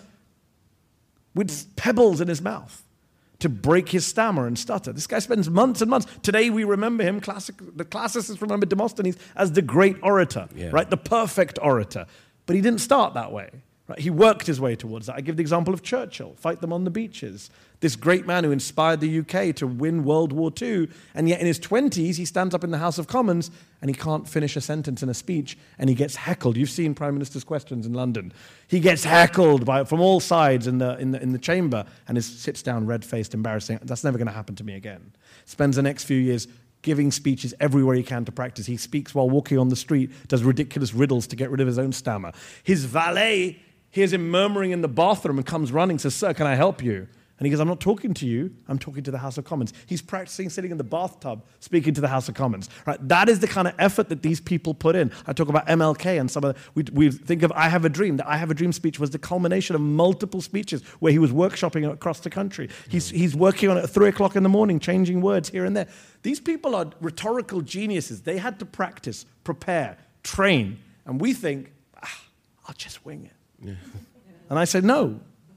with pebbles in his mouth to break his stammer and stutter. This guy spends months and months. Today we remember him, classic, the classicists remember Demosthenes as the great orator, yeah. right? The perfect orator. But he didn't start that way. Right? He worked his way towards that. I give the example of Churchill, fight them on the beaches. This great man who inspired the U K to win World War Two, and yet in his twenties, he stands up in the House of Commons and he can't finish a sentence in a speech, and he gets heckled. You've seen Prime Minister's Questions in London. He gets heckled by, from all sides in the, in the, in the chamber and is, sits down red-faced, embarrassing. That's never going to happen to me again. Spends the next few years giving speeches everywhere he can to practice. He speaks while walking on the street, does ridiculous riddles to get rid of his own stammer. His valet hears him murmuring in the bathroom and comes running, says, "Sir, can I help you?" And he goes, "I'm not talking to you, I'm talking to the House of Commons." He's practicing sitting in the bathtub, speaking to the House of Commons. Right? That is the kind of effort that these people put in. I talk about M L K and some of the, we, we think of I Have a Dream. The I Have a Dream speech was the culmination of multiple speeches where he was workshopping across the country. He's, he's working on it at three o'clock in the morning, changing words here and there. These people are rhetorical geniuses. They had to practice, prepare, train. And we think, ah, I'll just wing it. Yeah. And I said, no.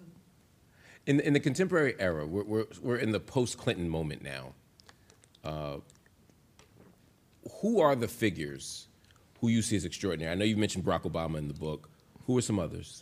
In, in the contemporary era, we're, we're, we're in the post-Clinton moment now. Uh, who are the figures who you see as extraordinary? I know you mentioned Barack Obama in the book. Who are some others?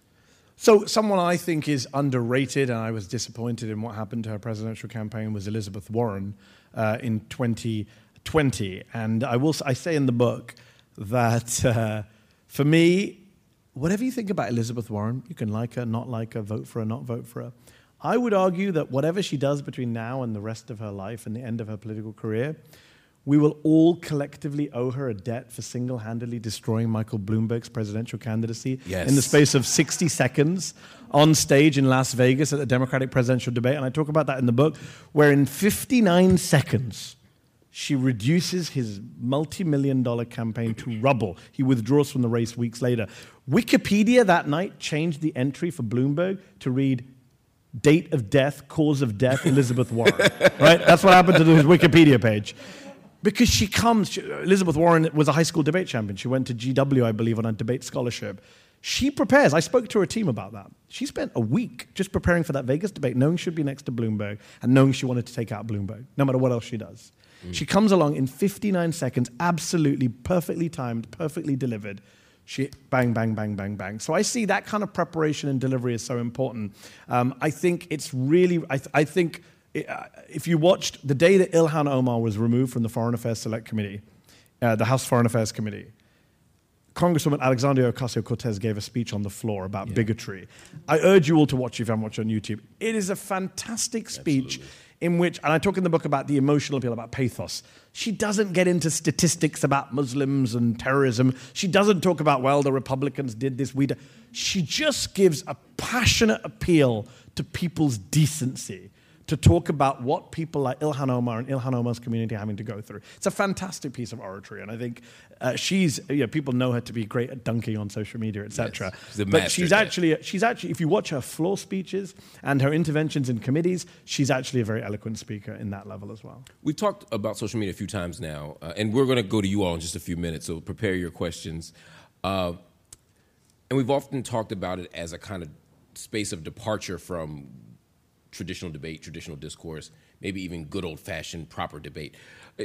So someone I think is underrated, and I was disappointed in what happened to her presidential campaign, was Elizabeth Warren uh, in twenty twenty. And I will I say in the book that uh, for me, whatever you think about Elizabeth Warren, you can like her, not like her, vote for her, not vote for her. I would argue that whatever she does between now and the rest of her life and the end of her political career, we will all collectively owe her a debt for single-handedly destroying Michael Bloomberg's presidential candidacy yes. in the space of sixty seconds on stage in Las Vegas at the Democratic presidential debate. And I talk about that in the book, where in fifty-nine seconds, she reduces his multi-million dollar campaign to rubble. He withdraws from the race weeks later. Wikipedia that night changed the entry for Bloomberg to read, "Date of death, cause of death, Elizabeth Warren." Right? That's what happened to his Wikipedia page. Because she comes, she, Elizabeth Warren was a high school debate champion. She went to G W, I believe, on a debate scholarship. She prepares. I spoke to her team about that. She spent a week just preparing for that Vegas debate, knowing she'd be next to Bloomberg and knowing she wanted to take out Bloomberg, no matter what else she does. Mm. She comes along in fifty-nine seconds, absolutely perfectly timed, perfectly delivered. She bang, bang, bang, bang, bang. So I see that kind of preparation and delivery is so important. Um, I think it's really, I, th- I think it, uh, if you watched the day that Ilhan Omar was removed from the Foreign Affairs Select Committee, uh, the House Foreign Affairs Committee, Congresswoman Alexandria Ocasio-Cortez gave a speech on the floor about yeah. bigotry. I urge you all to watch it if you haven't watched it on YouTube. It is a fantastic speech. Absolutely. In which, and I talk in the book about the emotional appeal, about pathos. She doesn't get into statistics about Muslims and terrorism. She doesn't talk about, well, the Republicans did this, we did. She just gives a passionate appeal to people's decency, to talk about what people like Ilhan Omar and Ilhan Omar's community are having to go through. It's a fantastic piece of oratory, and I think uh, she's, you know, people know her to be great at dunking on social media, et cetera. Yes, but she's actually, she's actually, if you watch her floor speeches and her interventions in committees, she's actually a very eloquent speaker in that level as well. We've talked about social media a few times now, uh, and we're going to go to you all in just a few minutes, so prepare your questions. Uh, and we've often talked about it as a kind of space of departure from traditional debate, traditional discourse, maybe even good old-fashioned proper debate.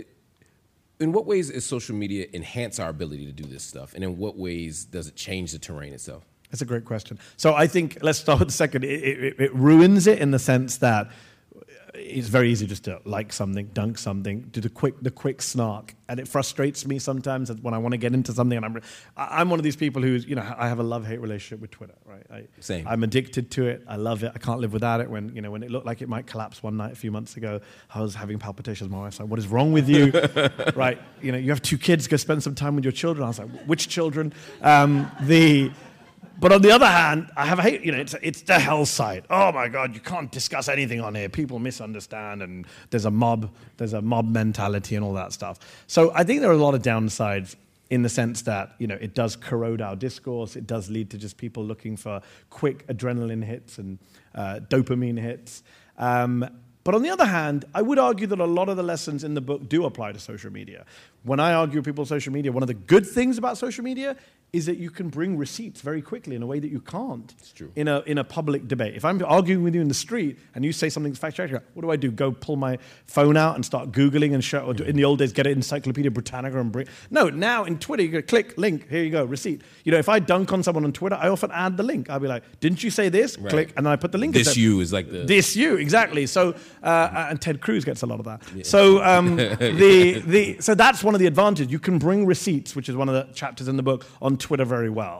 In what ways does social media enhance our ability to do this stuff, and in what ways does it change the terrain itself? That's a great question. So I think, let's start with the second. It, it, it ruins it in the sense that it's very easy just to like something, dunk something, do the quick, the quick snark, and it frustrates me sometimes when I want to get into something. And I'm, I'm one of these people who's, you know, I have a love-hate relationship with Twitter, right? I, Same. I'm addicted to it. I love it. I can't live without it. When, you know, when it looked like it might collapse one night a few months ago, I was having palpitations. My wife's like, "What is wrong with you?" Right? You know, you have two kids. Go spend some time with your children. I was like, "Which children?" Um, the But on the other hand, I have a hate, you know, it's, it's the hell site. Oh my God, you can't discuss anything on here. People misunderstand, and there's a mob, there's a mob mentality and all that stuff. So I think there are a lot of downsides in the sense that, you know, it does corrode our discourse. It does lead to just people looking for quick adrenaline hits and uh, dopamine hits. Um, But on the other hand, I would argue that a lot of the lessons in the book do apply to social media. When I argue with people on social media, one of the good things about social media is that you can bring receipts very quickly in a way that you can't it's true. in a in a public debate. If I'm arguing with you in the street and you say something factual, what do I do? Go pull my phone out and start Googling and show, or do, in the old days, get an Encyclopedia Britannica and bring... No, now in Twitter, you go, click, link, here you go, receipt. You know, if I dunk on someone on Twitter, I often add the link. I'll be like, didn't you say this? Right. Click, and then I put the link. This you is like the... This you, exactly. So, uh, and Ted Cruz gets a lot of that. Yeah. So, um, the the so that's one of the advantages. You can bring receipts, which is one of the chapters in the book, on Twitter very well.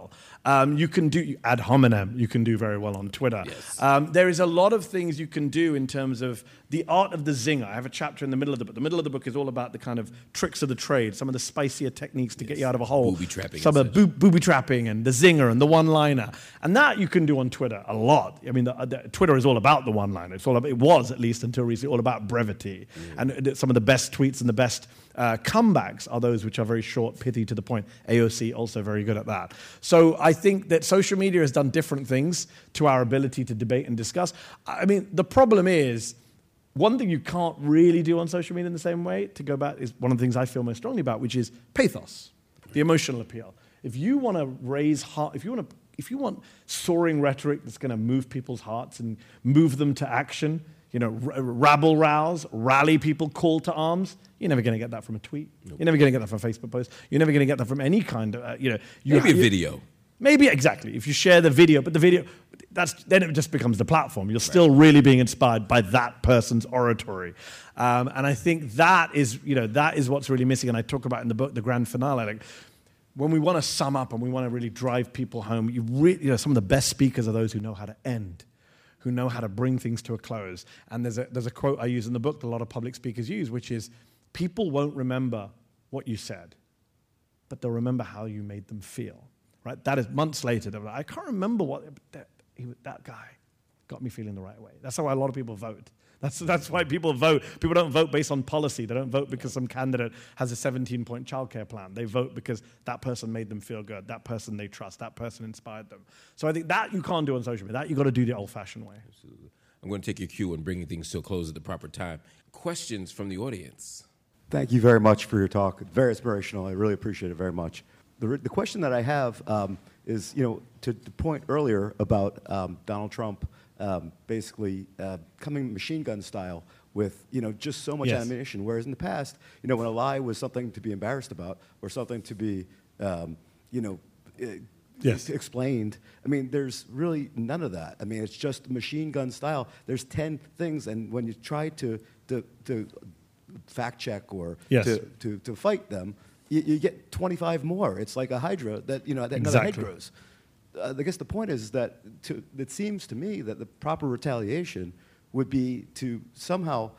Um, you can do ad hominem. You can do very well on Twitter. Yes. Um, there is a lot of things you can do in terms of the art of the zinger. I have a chapter in the middle of the book. The middle of the book is all about the kind of tricks of the trade, some of the spicier techniques to yes. get you out of a hole. Booby trapping. Some of the boo- booby trapping and the zinger and the one-liner. And that you can do on Twitter a lot. I mean, the, the, Twitter is all about the one-liner. It's all about, it was, at least until recently, all about brevity. Mm. And some of the best tweets and the best uh, comebacks are those which are very short, pithy, to the point. A O C also very good at that. So I think that social media has done different things to our ability to debate and discuss. I mean, the problem is, one thing you can't really do on social media in the same way, to go back, is one of the things I feel most strongly about, which is pathos, the emotional appeal. If you want to raise heart, if you want to, if you want soaring rhetoric that's going to move people's hearts and move them to action, you know, r- rabble rouse, rally people, call to arms, you're never going to get that from a tweet. Nope. You're never going to get that from a Facebook post. You're never going to get that from any kind of, uh, you know. You Maybe ha- a video. Maybe, exactly. If you share the video, but the video, that's then it just becomes the platform. You're still really being inspired by that person's oratory. Um, and I think that is, you know, that is what's really missing. And I talk about in the book, the grand finale, like, when we want to sum up and we want to really drive people home, you, re- you know, some of the best speakers are those who know how to end, who know how to bring things to a close. And there's a, there's a quote I use in the book that a lot of public speakers use, which is, people won't remember what you said, but they'll remember how you made them feel. Right? That is months later. They're like, I can't remember what that, he, that guy got me feeling the right way. That's how a lot of people vote. That's that's why people vote. People don't vote based on policy. They don't vote because some candidate has a seventeen-point childcare plan. They vote because that person made them feel good. That person they trust. That person inspired them. So I think that you can't do on social media. That you've got to do the old-fashioned way. Absolutely. I'm going to take your cue and bring things to a close at the proper time. Questions from the audience? Thank you very much for your talk. Very inspirational. I really appreciate it very much. The, the question that I have um, is, you know, to the point earlier about um, Donald Trump um, basically uh, coming machine gun style with, you know, just so much yes. ammunition. Whereas in the past, you know, when a lie was something to be embarrassed about or something to be, um, you know, uh, yes. explained, I mean, there's really none of that. I mean, it's just machine gun style. There's ten things, and when you try to to, to fact check or yes. to, to, to fight them, You, you get twenty-five more. It's like a hydra that, you know, that exactly. another head grows. Uh, I guess the point is that to, it seems to me that the proper retaliation would be to somehow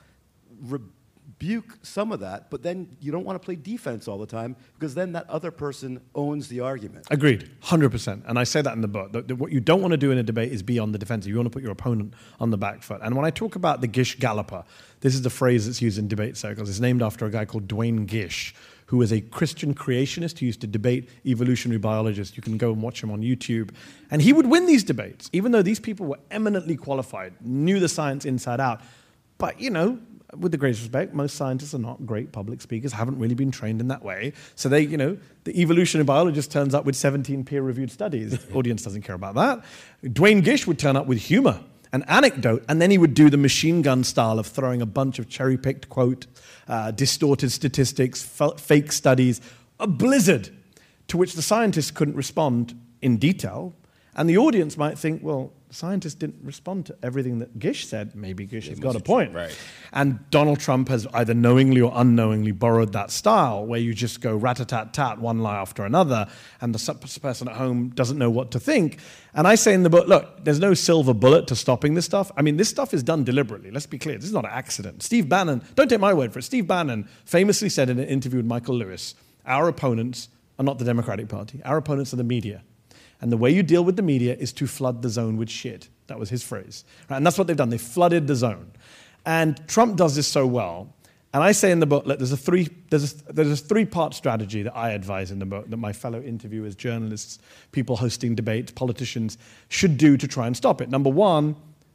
rebuke some of that, but then you don't want to play defense all the time because then that other person owns the argument. Agreed, one hundred percent. And I say that in the book. That, that what you don't want to do in a debate is be on the defensive. You want to put your opponent on the back foot. And when I talk about the Gish Galloper, this is the phrase that's used in debate circles. It's named after a guy called Duane Gish, who was a Christian creationist who used to debate evolutionary biologists. You can go and watch him on YouTube. And he would win these debates, even though these people were eminently qualified, knew the science inside out. But, you know, with the greatest respect, most scientists are not great public speakers, haven't really been trained in that way. So they, you know, the evolutionary biologist turns up with seventeen peer-reviewed studies. The audience doesn't care about that. Duane Gish would turn up with humor, an anecdote, and then he would do the machine gun style of throwing a bunch of cherry-picked quote, uh, distorted statistics, f- fake studies, a blizzard, to which the scientists couldn't respond in detail. And the audience might think, well, scientists didn't respond to everything that Gish said. Maybe Gish yeah, has got a point. Right. And Donald Trump has either knowingly or unknowingly borrowed that style where you just go rat-a-tat-tat, one lie after another, and the person at home doesn't know what to think. And I say in the book, look, there's no silver bullet to stopping this stuff. I mean, this stuff is done deliberately. Let's be clear. This is not an accident. Steve Bannon, don't take my word for it, Steve Bannon famously said in an interview with Michael Lewis, our opponents are not the Democratic Party. Our opponents are the media. And the way you deal with the media is to flood the zone with shit. That was his phrase. Right? And that's what they've done. They flooded the zone. And Trump does this so well. And I say in the book, look, there's a three there's a, there's a three-part strategy that I advise in the book that my fellow interviewers, journalists, people hosting debates, politicians should do to try and stop it. Number one,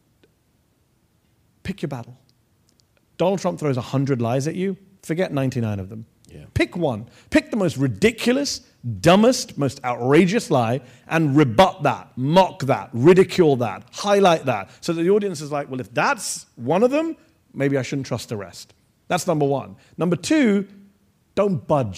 pick your battle. Donald Trump throws one hundred lies at you. Forget ninety-nine of them. Yeah. Pick one. Pick the most ridiculous, dumbest, most outrageous lie and rebut that, mock that, ridicule that, highlight that. So that the audience is like, well, if that's one of them, maybe I shouldn't trust the rest. That's number one. Number two, don't budge.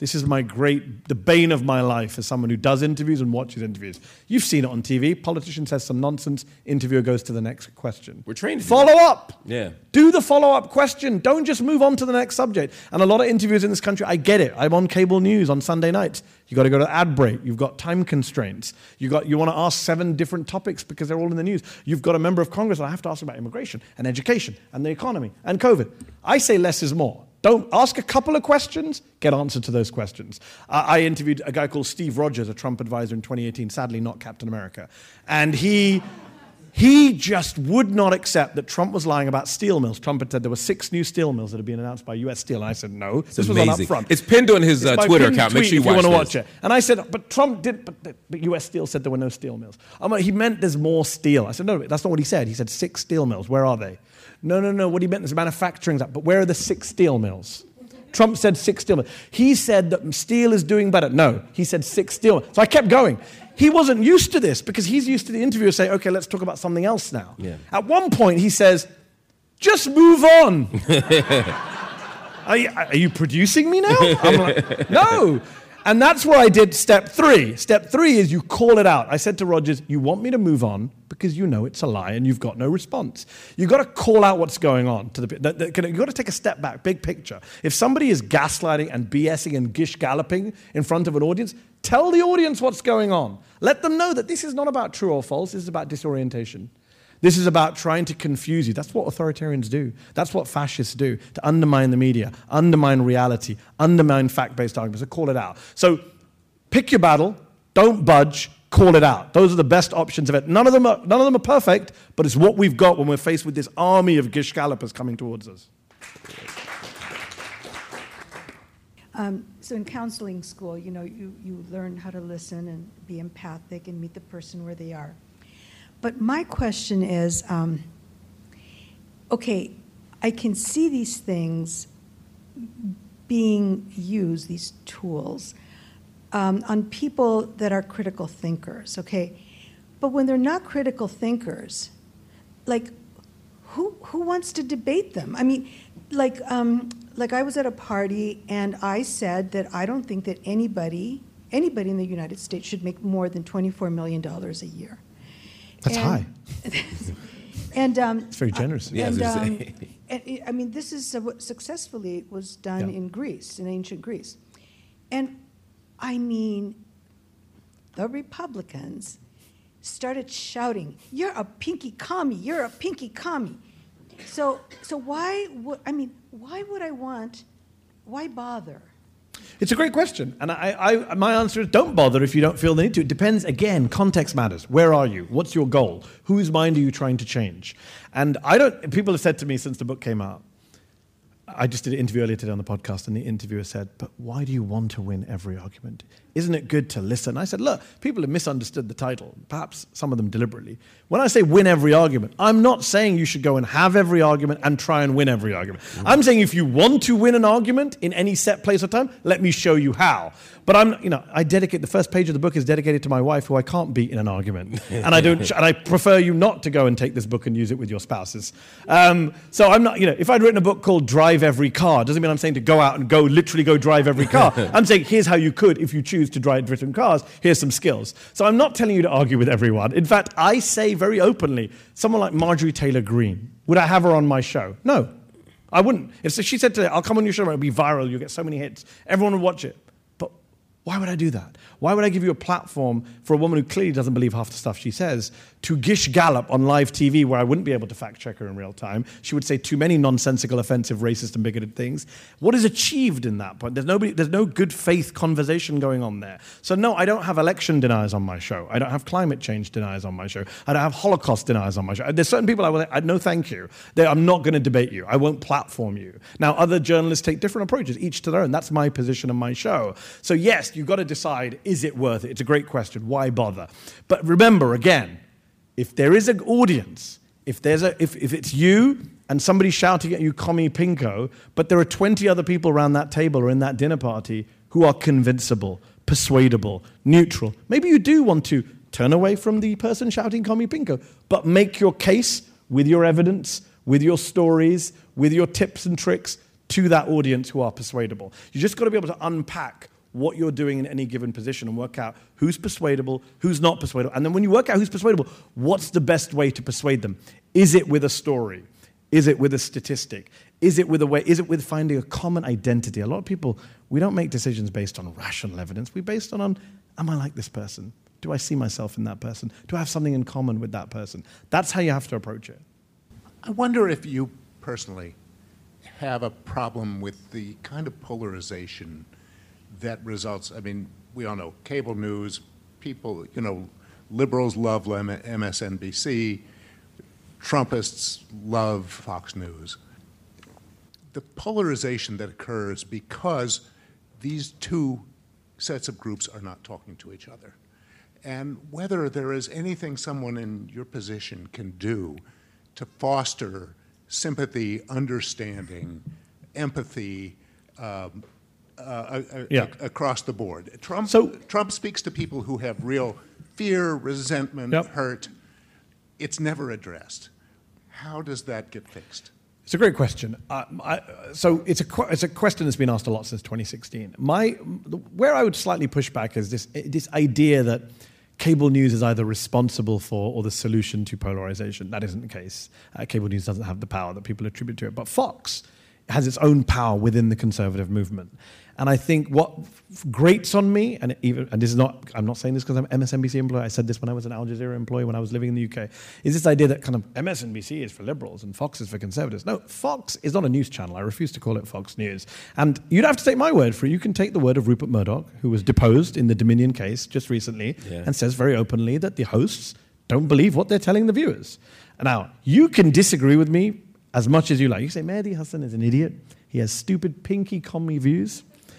This is my great, the bane of my life as someone who does interviews and watches interviews. You've seen it on T V. Politician says some nonsense. Interviewer goes to the next question. We're trained to do Follow that. up. Yeah. Do the follow-up question. Don't just move on to the next subject. And a lot of interviewers in this country, I get it. I'm on cable news on Sunday nights. You got to go to ad break. You've got time constraints. You got you want to ask seven different topics because they're all in the news. You've got a member of Congress. I have to ask about immigration and education and the economy and COVID. I say less is more. Don't ask a couple of questions, get answered to those questions. Uh, I interviewed a guy called Steve Rogers, a Trump advisor in twenty eighteen, sadly not Captain America. And he he just would not accept that Trump was lying about steel mills. Trump had said there were six new steel mills that had been announced by U S Steel. And I said, no, It's this amazing. was on up front. It's pinned on his uh, It's my Twitter pinned account. Make tweet sure you if watch you want this. to watch it. And I said, but Trump did, but, but U S Steel said there were no steel mills. I'm like, he meant there's more steel. I said, no, that's not what he said. He said six steel mills. Where are they? No, no, no. What he meant is manufacturing. But where are the six steel mills? Trump said six steel mills. He said that steel is doing better. No, he said six steel mills. So I kept going. He wasn't used to this because he's used to the interviewer saying, okay, let's talk about something else now. Yeah. At one point, he says, just move on. are, you, are you producing me now? I'm like, no. And that's where I did step three. Step three is you call it out. I said to Rogers, you want me to move on because you know it's a lie and you've got no response. You've got to call out what's going on. To the, the, the, you've got to take a step back, big picture. If somebody is gaslighting and BSing and gish galloping in front of an audience, tell the audience what's going on. Let them know that this is not about true or false. This is about disorientation. This is about trying to confuse you. That's what authoritarians do. That's what fascists do, to undermine the media, undermine reality, undermine fact-based arguments, so call it out. So pick your battle, don't budge, call it out. Those are the best options of it. None of them are, none of them are perfect, but it's what we've got when we're faced with this army of gish gallopers coming towards us. Um, so in counseling school, you know, you, you learn how to listen and be empathic and meet the person where they are. But my question is, um, okay, I can see these things being used, these tools, um, on people that are critical thinkers, okay? But when they're not critical thinkers, like, who who wants to debate them? I mean, like, um, like I was at a party and I said that I don't think that anybody, anybody in the United States should make more than twenty-four million dollars a year. That's and, high. and um, It's very generous. Yeah, I was and, gonna um, say. and it- I mean, this is uh, what successfully was done Yeah. in Greece, in ancient Greece. And I mean, the Republicans started shouting, "You're a pinky commie, you're a pinky commie." So, so why would, I mean, why would I want, why bother? It's a great question. And I, I, my answer is don't bother if you don't feel the need to. It depends, again, context matters. Where are you? What's your goal? Whose mind are you trying to change? And I don't, people have said to me since the book came out, I just did an interview earlier today on the podcast, and the interviewer said, but why do you want to win every argument? Isn't it good to listen? I said, look, people have misunderstood the title, perhaps some of them deliberately. When I say win every argument, I'm not saying you should go and have every argument and try and win every argument. Mm. I'm saying if you want to win an argument in any set place or time, let me show you how. But I'm, you know, I dedicate, the first page of the book is dedicated to my wife, who I can't beat in an argument. And I don't, and I prefer you not to go and take this book and use it with your spouses. Um, so I'm not, you know, if I'd written a book called Drive Every Car, doesn't mean I'm saying to go out and go, literally go drive every car. I'm saying here's how you could, if you choose to drive different cars, here's some skills. So I'm not telling you to argue with everyone. In fact, I say very openly, someone like Marjorie Taylor Greene, would I have her on my show? No, I wouldn't. If she said today, I'll come on your show, it'll be viral, you'll get so many hits, everyone will watch it. Why would I do that? Why would I give you a platform for a woman who clearly doesn't believe half the stuff she says to gish gallop on live T V where I wouldn't be able to fact check her in real time? She would say too many nonsensical, offensive, racist, and bigoted things. What is achieved in that point? There's nobody. There's no good faith conversation going on there. So no, I don't have election deniers on my show. I don't have climate change deniers on my show. I don't have Holocaust deniers on my show. There's certain people I will say, no thank you. They, I'm not going to debate you. I won't platform you. Now, other journalists take different approaches, each to their own. That's my position on my show. So yes, you've got to decide, is it worth it? It's a great question. Why bother? But remember, again, if there is an audience, if there's a, if, if it's you and somebody shouting at you, commie pinko, but there are twenty other people around that table or in that dinner party who are convincible, persuadable, neutral, maybe you do want to turn away from the person shouting commie pinko, but make your case with your evidence, with your stories, with your tips and tricks to that audience who are persuadable. You just got to be able to unpack what you're doing in any given position and work out who's persuadable, who's not persuadable. And then when you work out who's persuadable, what's the best way to persuade them? Is it with a story? Is it with a statistic? Is it with a way? Is it with finding a common identity? A lot of people, we don't make decisions based on rational evidence. We based on, on, am I like this person? Do I see myself in that person? Do I have something in common with that person? That's how you have to approach it. I wonder if you personally have a problem with the kind of polarization that results. I mean, we all know cable news, people, you know, liberals love M S N B C, Trumpists love Fox News. The polarization that occurs because these two sets of groups are not talking to each other. And whether there is anything someone in your position can do to foster sympathy, understanding, empathy um, uh, uh, yeah. across the board. Trump, so, Trump speaks to people who have real fear, resentment, yep. hurt. It's never addressed. How does that get fixed? It's a great question. Uh, I, so it's a it's a question that's been asked a lot since twenty sixteen. My where I would slightly push back is this this idea that cable news is either responsible for or the solution to polarization. That isn't the case. Uh, cable news doesn't have the power that people attribute to it. But Fox has its own power within the conservative movement. And I think what grates on me, and even and this is not, I'm not saying this because I'm an M S N B C employee, I said this when I was an Al Jazeera employee when I was living in the U K, is this idea that kind of M S N B C is for liberals and Fox is for conservatives. No, Fox is not a news channel. I refuse to call it Fox News. And you'd have to take my word for it. You can take the word of Rupert Murdoch, who was deposed in the Dominion case just recently, yeah. and says very openly that the hosts don't believe what they're telling the viewers. Now, you can disagree with me as much as you like. You say, Mehdi Hasan is an idiot. He has stupid, pinky, commie views.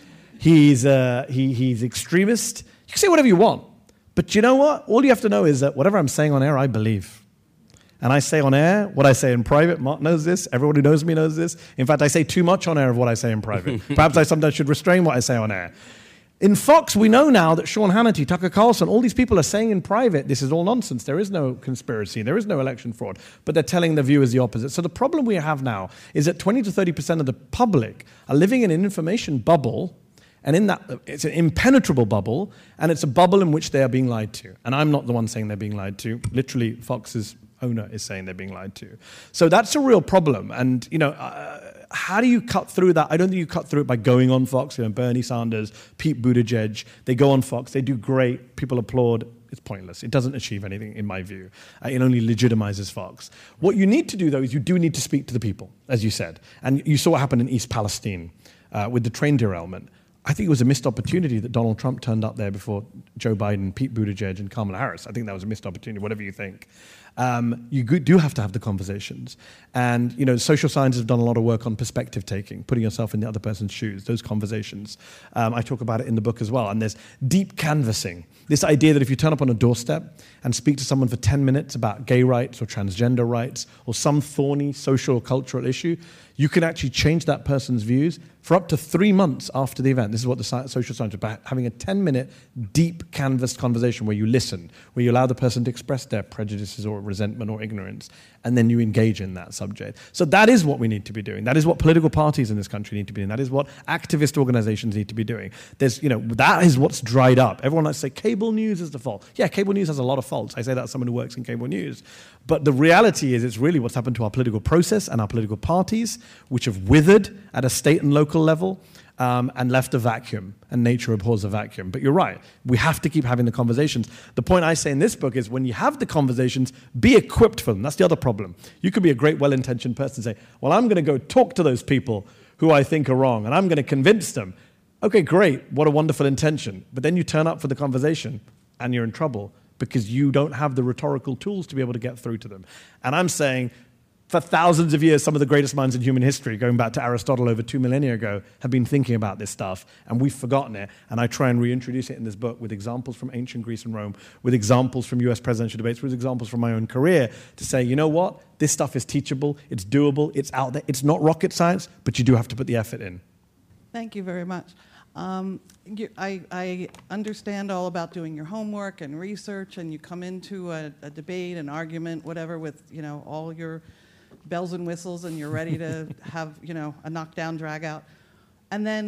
He's, uh, he, he's extremist. You can say whatever you want. But you know what? All you have to know is that whatever I'm saying on air, I believe. And I say on air what I say in private. Mark knows this. Everyone who knows me knows this. In fact, I say too much on air of what I say in private. Perhaps I sometimes should restrain what I say on air. In Fox, we know now that Sean Hannity, Tucker Carlson, all these people are saying in private, this is all nonsense. There is no conspiracy. There is no election fraud. But they're telling the viewers the opposite. So the problem we have now is that twenty to thirty percent of the public are living in an information bubble. And in that, it's an impenetrable bubble, and it's a bubble in which they are being lied to. And I'm not the one saying they're being lied to. Literally, Fox's owner is saying they're being lied to. So that's a real problem. And, you know, uh, how do you cut through that? I don't think you cut through it by going on Fox. You know, Bernie Sanders, Pete Buttigieg, they go on Fox. They do great. People applaud. It's pointless. It doesn't achieve anything, in my view. Uh, it only legitimizes Fox. What you need to do, though, is you do need to speak to the people, as you said. And you saw what happened in East Palestine uh, with the train derailment. I think it was a missed opportunity that Donald Trump turned up there before Joe Biden, Pete Buttigieg, and Kamala Harris. I think that was a missed opportunity, whatever you think. Um, you do have to have the conversations. And, you know, social scientists have done a lot of work on perspective taking, putting yourself in the other person's shoes, those conversations. Um, I talk about it in the book as well. And there's deep canvassing. This idea that if you turn up on a doorstep and speak to someone for ten minutes about gay rights or transgender rights or some thorny social or cultural issue, you can actually change that person's views for up to three months after the event. This is what the social scientists are about, having a ten-minute deep canvassed conversation where you listen, where you allow the person to express their prejudices or resentment or ignorance, and then you engage in that subject. So that is what we need to be doing. That is what political parties in this country need to be doing. That is what activist organizations need to be doing. There's, you know, that is what's dried up. Everyone likes to say cable news is the fault. Yeah, cable news has a lot of faults. I say that as someone who works in cable news. But the reality is it's really what's happened to our political process and our political parties, which have withered at a state and local level um, and left a vacuum, and nature abhors a vacuum. But you're right, we have to keep having the conversations. The point I say in this book is when you have the conversations, be equipped for them. That's the other problem. You could be a great, well-intentioned person and say, well, I'm going to go talk to those people who I think are wrong, and I'm going to convince them. Okay, great, what a wonderful intention. But then you turn up for the conversation, and you're in trouble because you don't have the rhetorical tools to be able to get through to them. And I'm saying, for thousands of years, some of the greatest minds in human history, going back to Aristotle over two millennia ago, have been thinking about this stuff, and we've forgotten it. And I try and reintroduce it in this book with examples from ancient Greece and Rome, with examples from U S presidential debates, with examples from my own career, to say, you know what? This stuff is teachable, it's doable, it's out there. It's not rocket science, but you do have to put the effort in. Thank you very much. Um, you, I, I understand all about doing your homework and research, and you come into a, a debate, an argument, whatever, with, you know, all your bells and whistles, and you're ready to have, you know, a knockdown, drag out. And then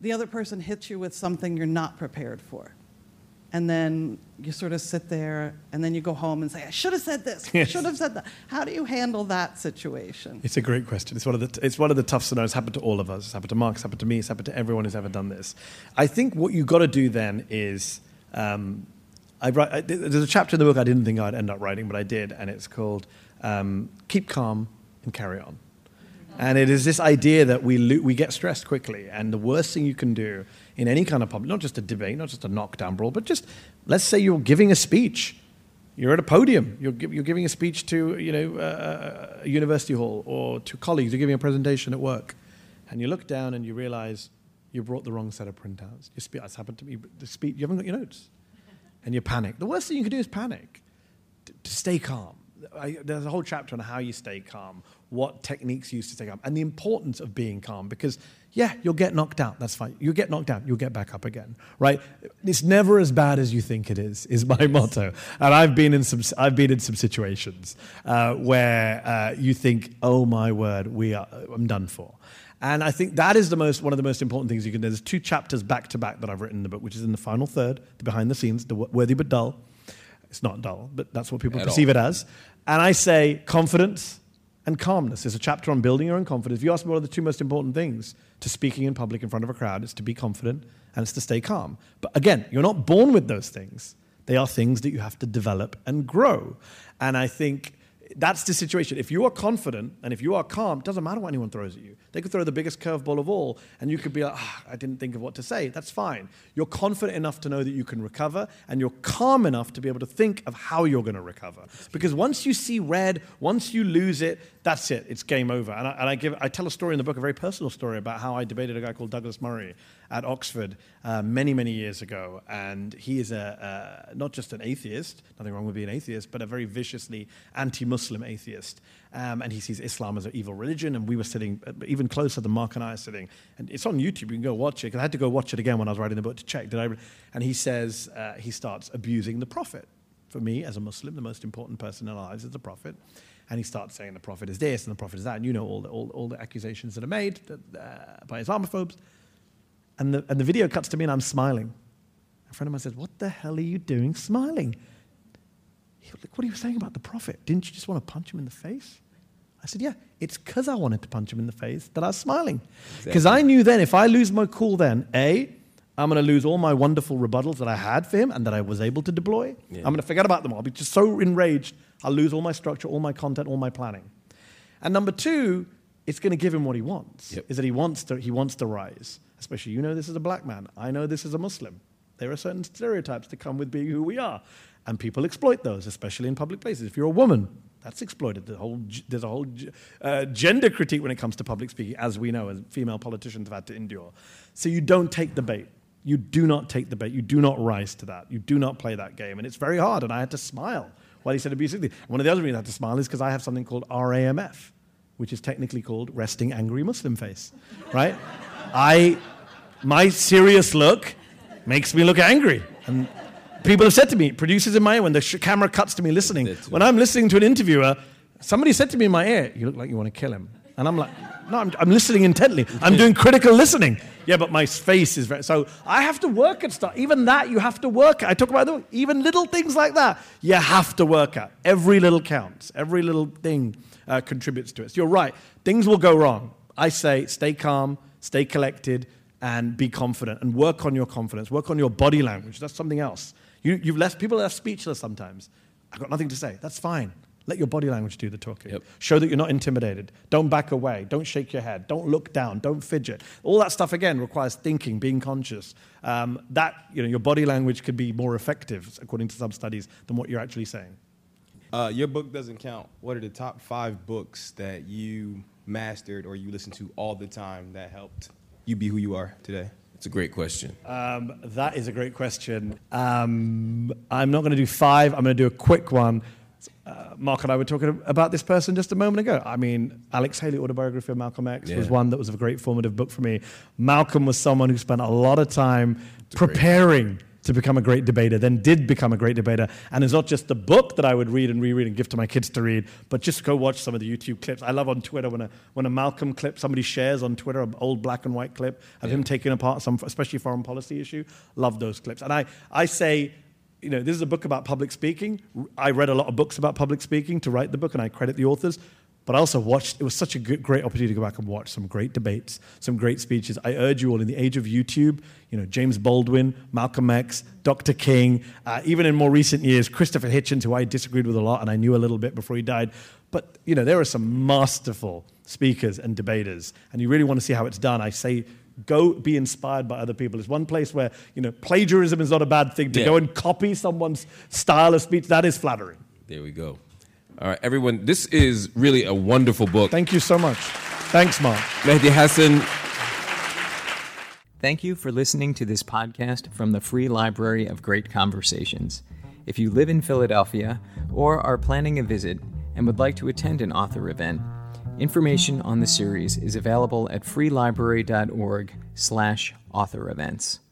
the other person hits you with something you're not prepared for. And then you sort of sit there, and then you go home and say, I should have said this, I Yes. should have said that. How do you handle that situation? It's a great question. It's one of the it's one of the tough scenarios. It's happened to all of us. It's happened to Mark. It's happened to me. It's happened to everyone who's ever done this. I think what you've got to do then is, um, I write. I, there's a chapter in the book I didn't think I'd end up writing, but I did, and it's called um, "Keep Calm and Carry On." And it is this idea that we lo- we get stressed quickly, and the worst thing you can do in any kind of public, not just a debate, not just a knockdown brawl, but just let's say you're giving a speech. You're at a podium. You're, gi- you're giving a speech to, you know, uh, a university hall or to colleagues. You're giving a presentation at work, and you look down and you realize you brought the wrong set of printouts. Your spe- That's happened to me. The speech, you haven't got your notes, and you panic. The worst thing you can do is panic. T- to stay calm. I, there's a whole chapter on how you stay calm, what techniques you use to stay calm, and the importance of being calm. Because, yeah, you'll get knocked out. That's fine. You'll get knocked out. You'll get back up again, right? It's never as bad as you think it is, is my motto. And I've been in some, I've been in some situations uh, where uh, you think, oh, my word, we are, I'm done for. And I think that is the most one of the most important things you can do. There's two chapters back to back that I've written in the book, which is in the final third, the behind the scenes, the worthy but dull. It's not dull, but that's what people At perceive all. it as. And I say confidence and calmness. There's a chapter on building your own confidence. If you ask me what are the two most important things to speaking in public in front of a crowd, it's to be confident and it's to stay calm. But again, you're not born with those things. They are things that you have to develop and grow. And I think that's the situation. If you are confident and if you are calm, it doesn't matter what anyone throws at you. They could throw the biggest curveball of all, and you could be like, ah, I didn't think of what to say. That's fine. You're confident enough to know that you can recover, and you're calm enough to be able to think of how you're going to recover. Because once you see red, once you lose it, that's it. It's game over. And I, and I give, I tell a story in the book, a very personal story about how I debated a guy called Douglas Murray at Oxford uh, many, many years ago. And he is a, uh, not just an atheist, nothing wrong with being an atheist, but a very viciously anti-Muslim atheist. Um, and he sees Islam as an evil religion, and we were sitting even closer than Mark and I are sitting. And it's on YouTube, you can go watch it, because I had to go watch it again when I was writing the book to check. Did I? And he says, uh, he starts abusing the Prophet. For me, as a Muslim, the most important person in our lives is the Prophet. And he starts saying the Prophet is this and the Prophet is that, and you know all the, all, all the accusations that are made uh, by Islamophobes. And the, and the video cuts to me, and I'm smiling. A friend of mine says, what the hell are you doing smiling? He was like, what are you saying about the Prophet? Didn't you just want to punch him in the face? I said, yeah, it's because I wanted to punch him in the face that I was smiling. Because Exactly. I knew then, if I lose my cool then, A, I'm going to lose all my wonderful rebuttals that I had for him and that I was able to deploy. Yeah. I'm going to forget about them all. I'll be just so enraged, I'll lose all my structure, all my content, all my planning. And number two, it's going to give him what he wants, Yep. is that he wants to, he wants to rise. Especially, you know this as a black man. I know this as a Muslim. There are certain stereotypes that come with being who we are. And people exploit those, especially in public places. If you're a woman, that's exploited. The whole, there's a whole uh, gender critique when it comes to public speaking, as we know, as female politicians have had to endure. So you don't take the bait. You do not take the bait. You do not rise to that. You do not play that game. And it's very hard. And I had to smile while he said abusively. One of the other reasons I had to smile is because I have something called R A M F, which is technically called resting angry Muslim face, right? I, my serious look makes me look angry. And people have said to me, producers in my ear, when the sh- camera cuts to me listening, That too. when I'm listening to an interviewer, somebody said to me in my ear, you look like you want to kill him. And I'm like, no, I'm, I'm listening intently. I'm doing critical listening. Yeah, but my face is very... So I have to work at stuff. Even that, you have to work at. I talk about the, even little things like that, you have to work at. Every little counts. Every little thing uh, contributes to it. So you're right. Things will go wrong. I say stay calm, stay collected, and be confident. And work on your confidence. Work on your body language. That's something else. You, you've left... People are speechless sometimes. I've got nothing to say. That's fine. Let your body language do the talking. Yep. Show that you're not intimidated. Don't back away. Don't shake your head. Don't look down. Don't fidget. All that stuff, again, requires thinking, being conscious. Um, that, you know, your body language could be more effective, according to some studies, than what you're actually saying. Uh, your book doesn't count. What are the top five books that you mastered or you listen to all the time that helped you be who you are today? It's a great question. Um, that is a great question. Um, I'm not going to do five. I'm going to do a quick one. Uh, Mark and I were talking about this person just a moment ago. I mean, Alex Haley, Autobiography of Malcolm X, Yeah. was one that was a great formative book for me. Malcolm was someone who spent a lot of time It's great. preparing to become a great debater, then did become a great debater. And it's not just the book that I would read and reread and give to my kids to read, but just go watch some of the YouTube clips. I love on Twitter when a when a Malcolm clip, somebody shares on Twitter, an old black and white clip of yeah. him taking apart some, especially foreign policy issue. Love those clips. And I, I say, you know, this is a book about public speaking. I read a lot of books about public speaking to write the book, and I credit the authors. But I also watched, it was such a good, great opportunity to go back and watch some great debates, some great speeches. I urge you all, in the age of YouTube, you know, James Baldwin, Malcolm X, Doctor King, uh, even in more recent years, Christopher Hitchens, who I disagreed with a lot and I knew a little bit before he died. But, you know, there are some masterful speakers and debaters, and you really want to see how it's done. I say, go be inspired by other people. It's one place where, you know, plagiarism is not a bad thing. To yeah. go and copy someone's style of speech, that is flattering. There we go. All right, everyone, this is really a wonderful book. Thank you so much. Thanks, Mark. Mehdi Hasan. Thank you for listening to this podcast from the Free Library of Great Conversations. If you live in Philadelphia or are planning a visit and would like to attend an author event, information on the series is available at freelibrary.org slash author events.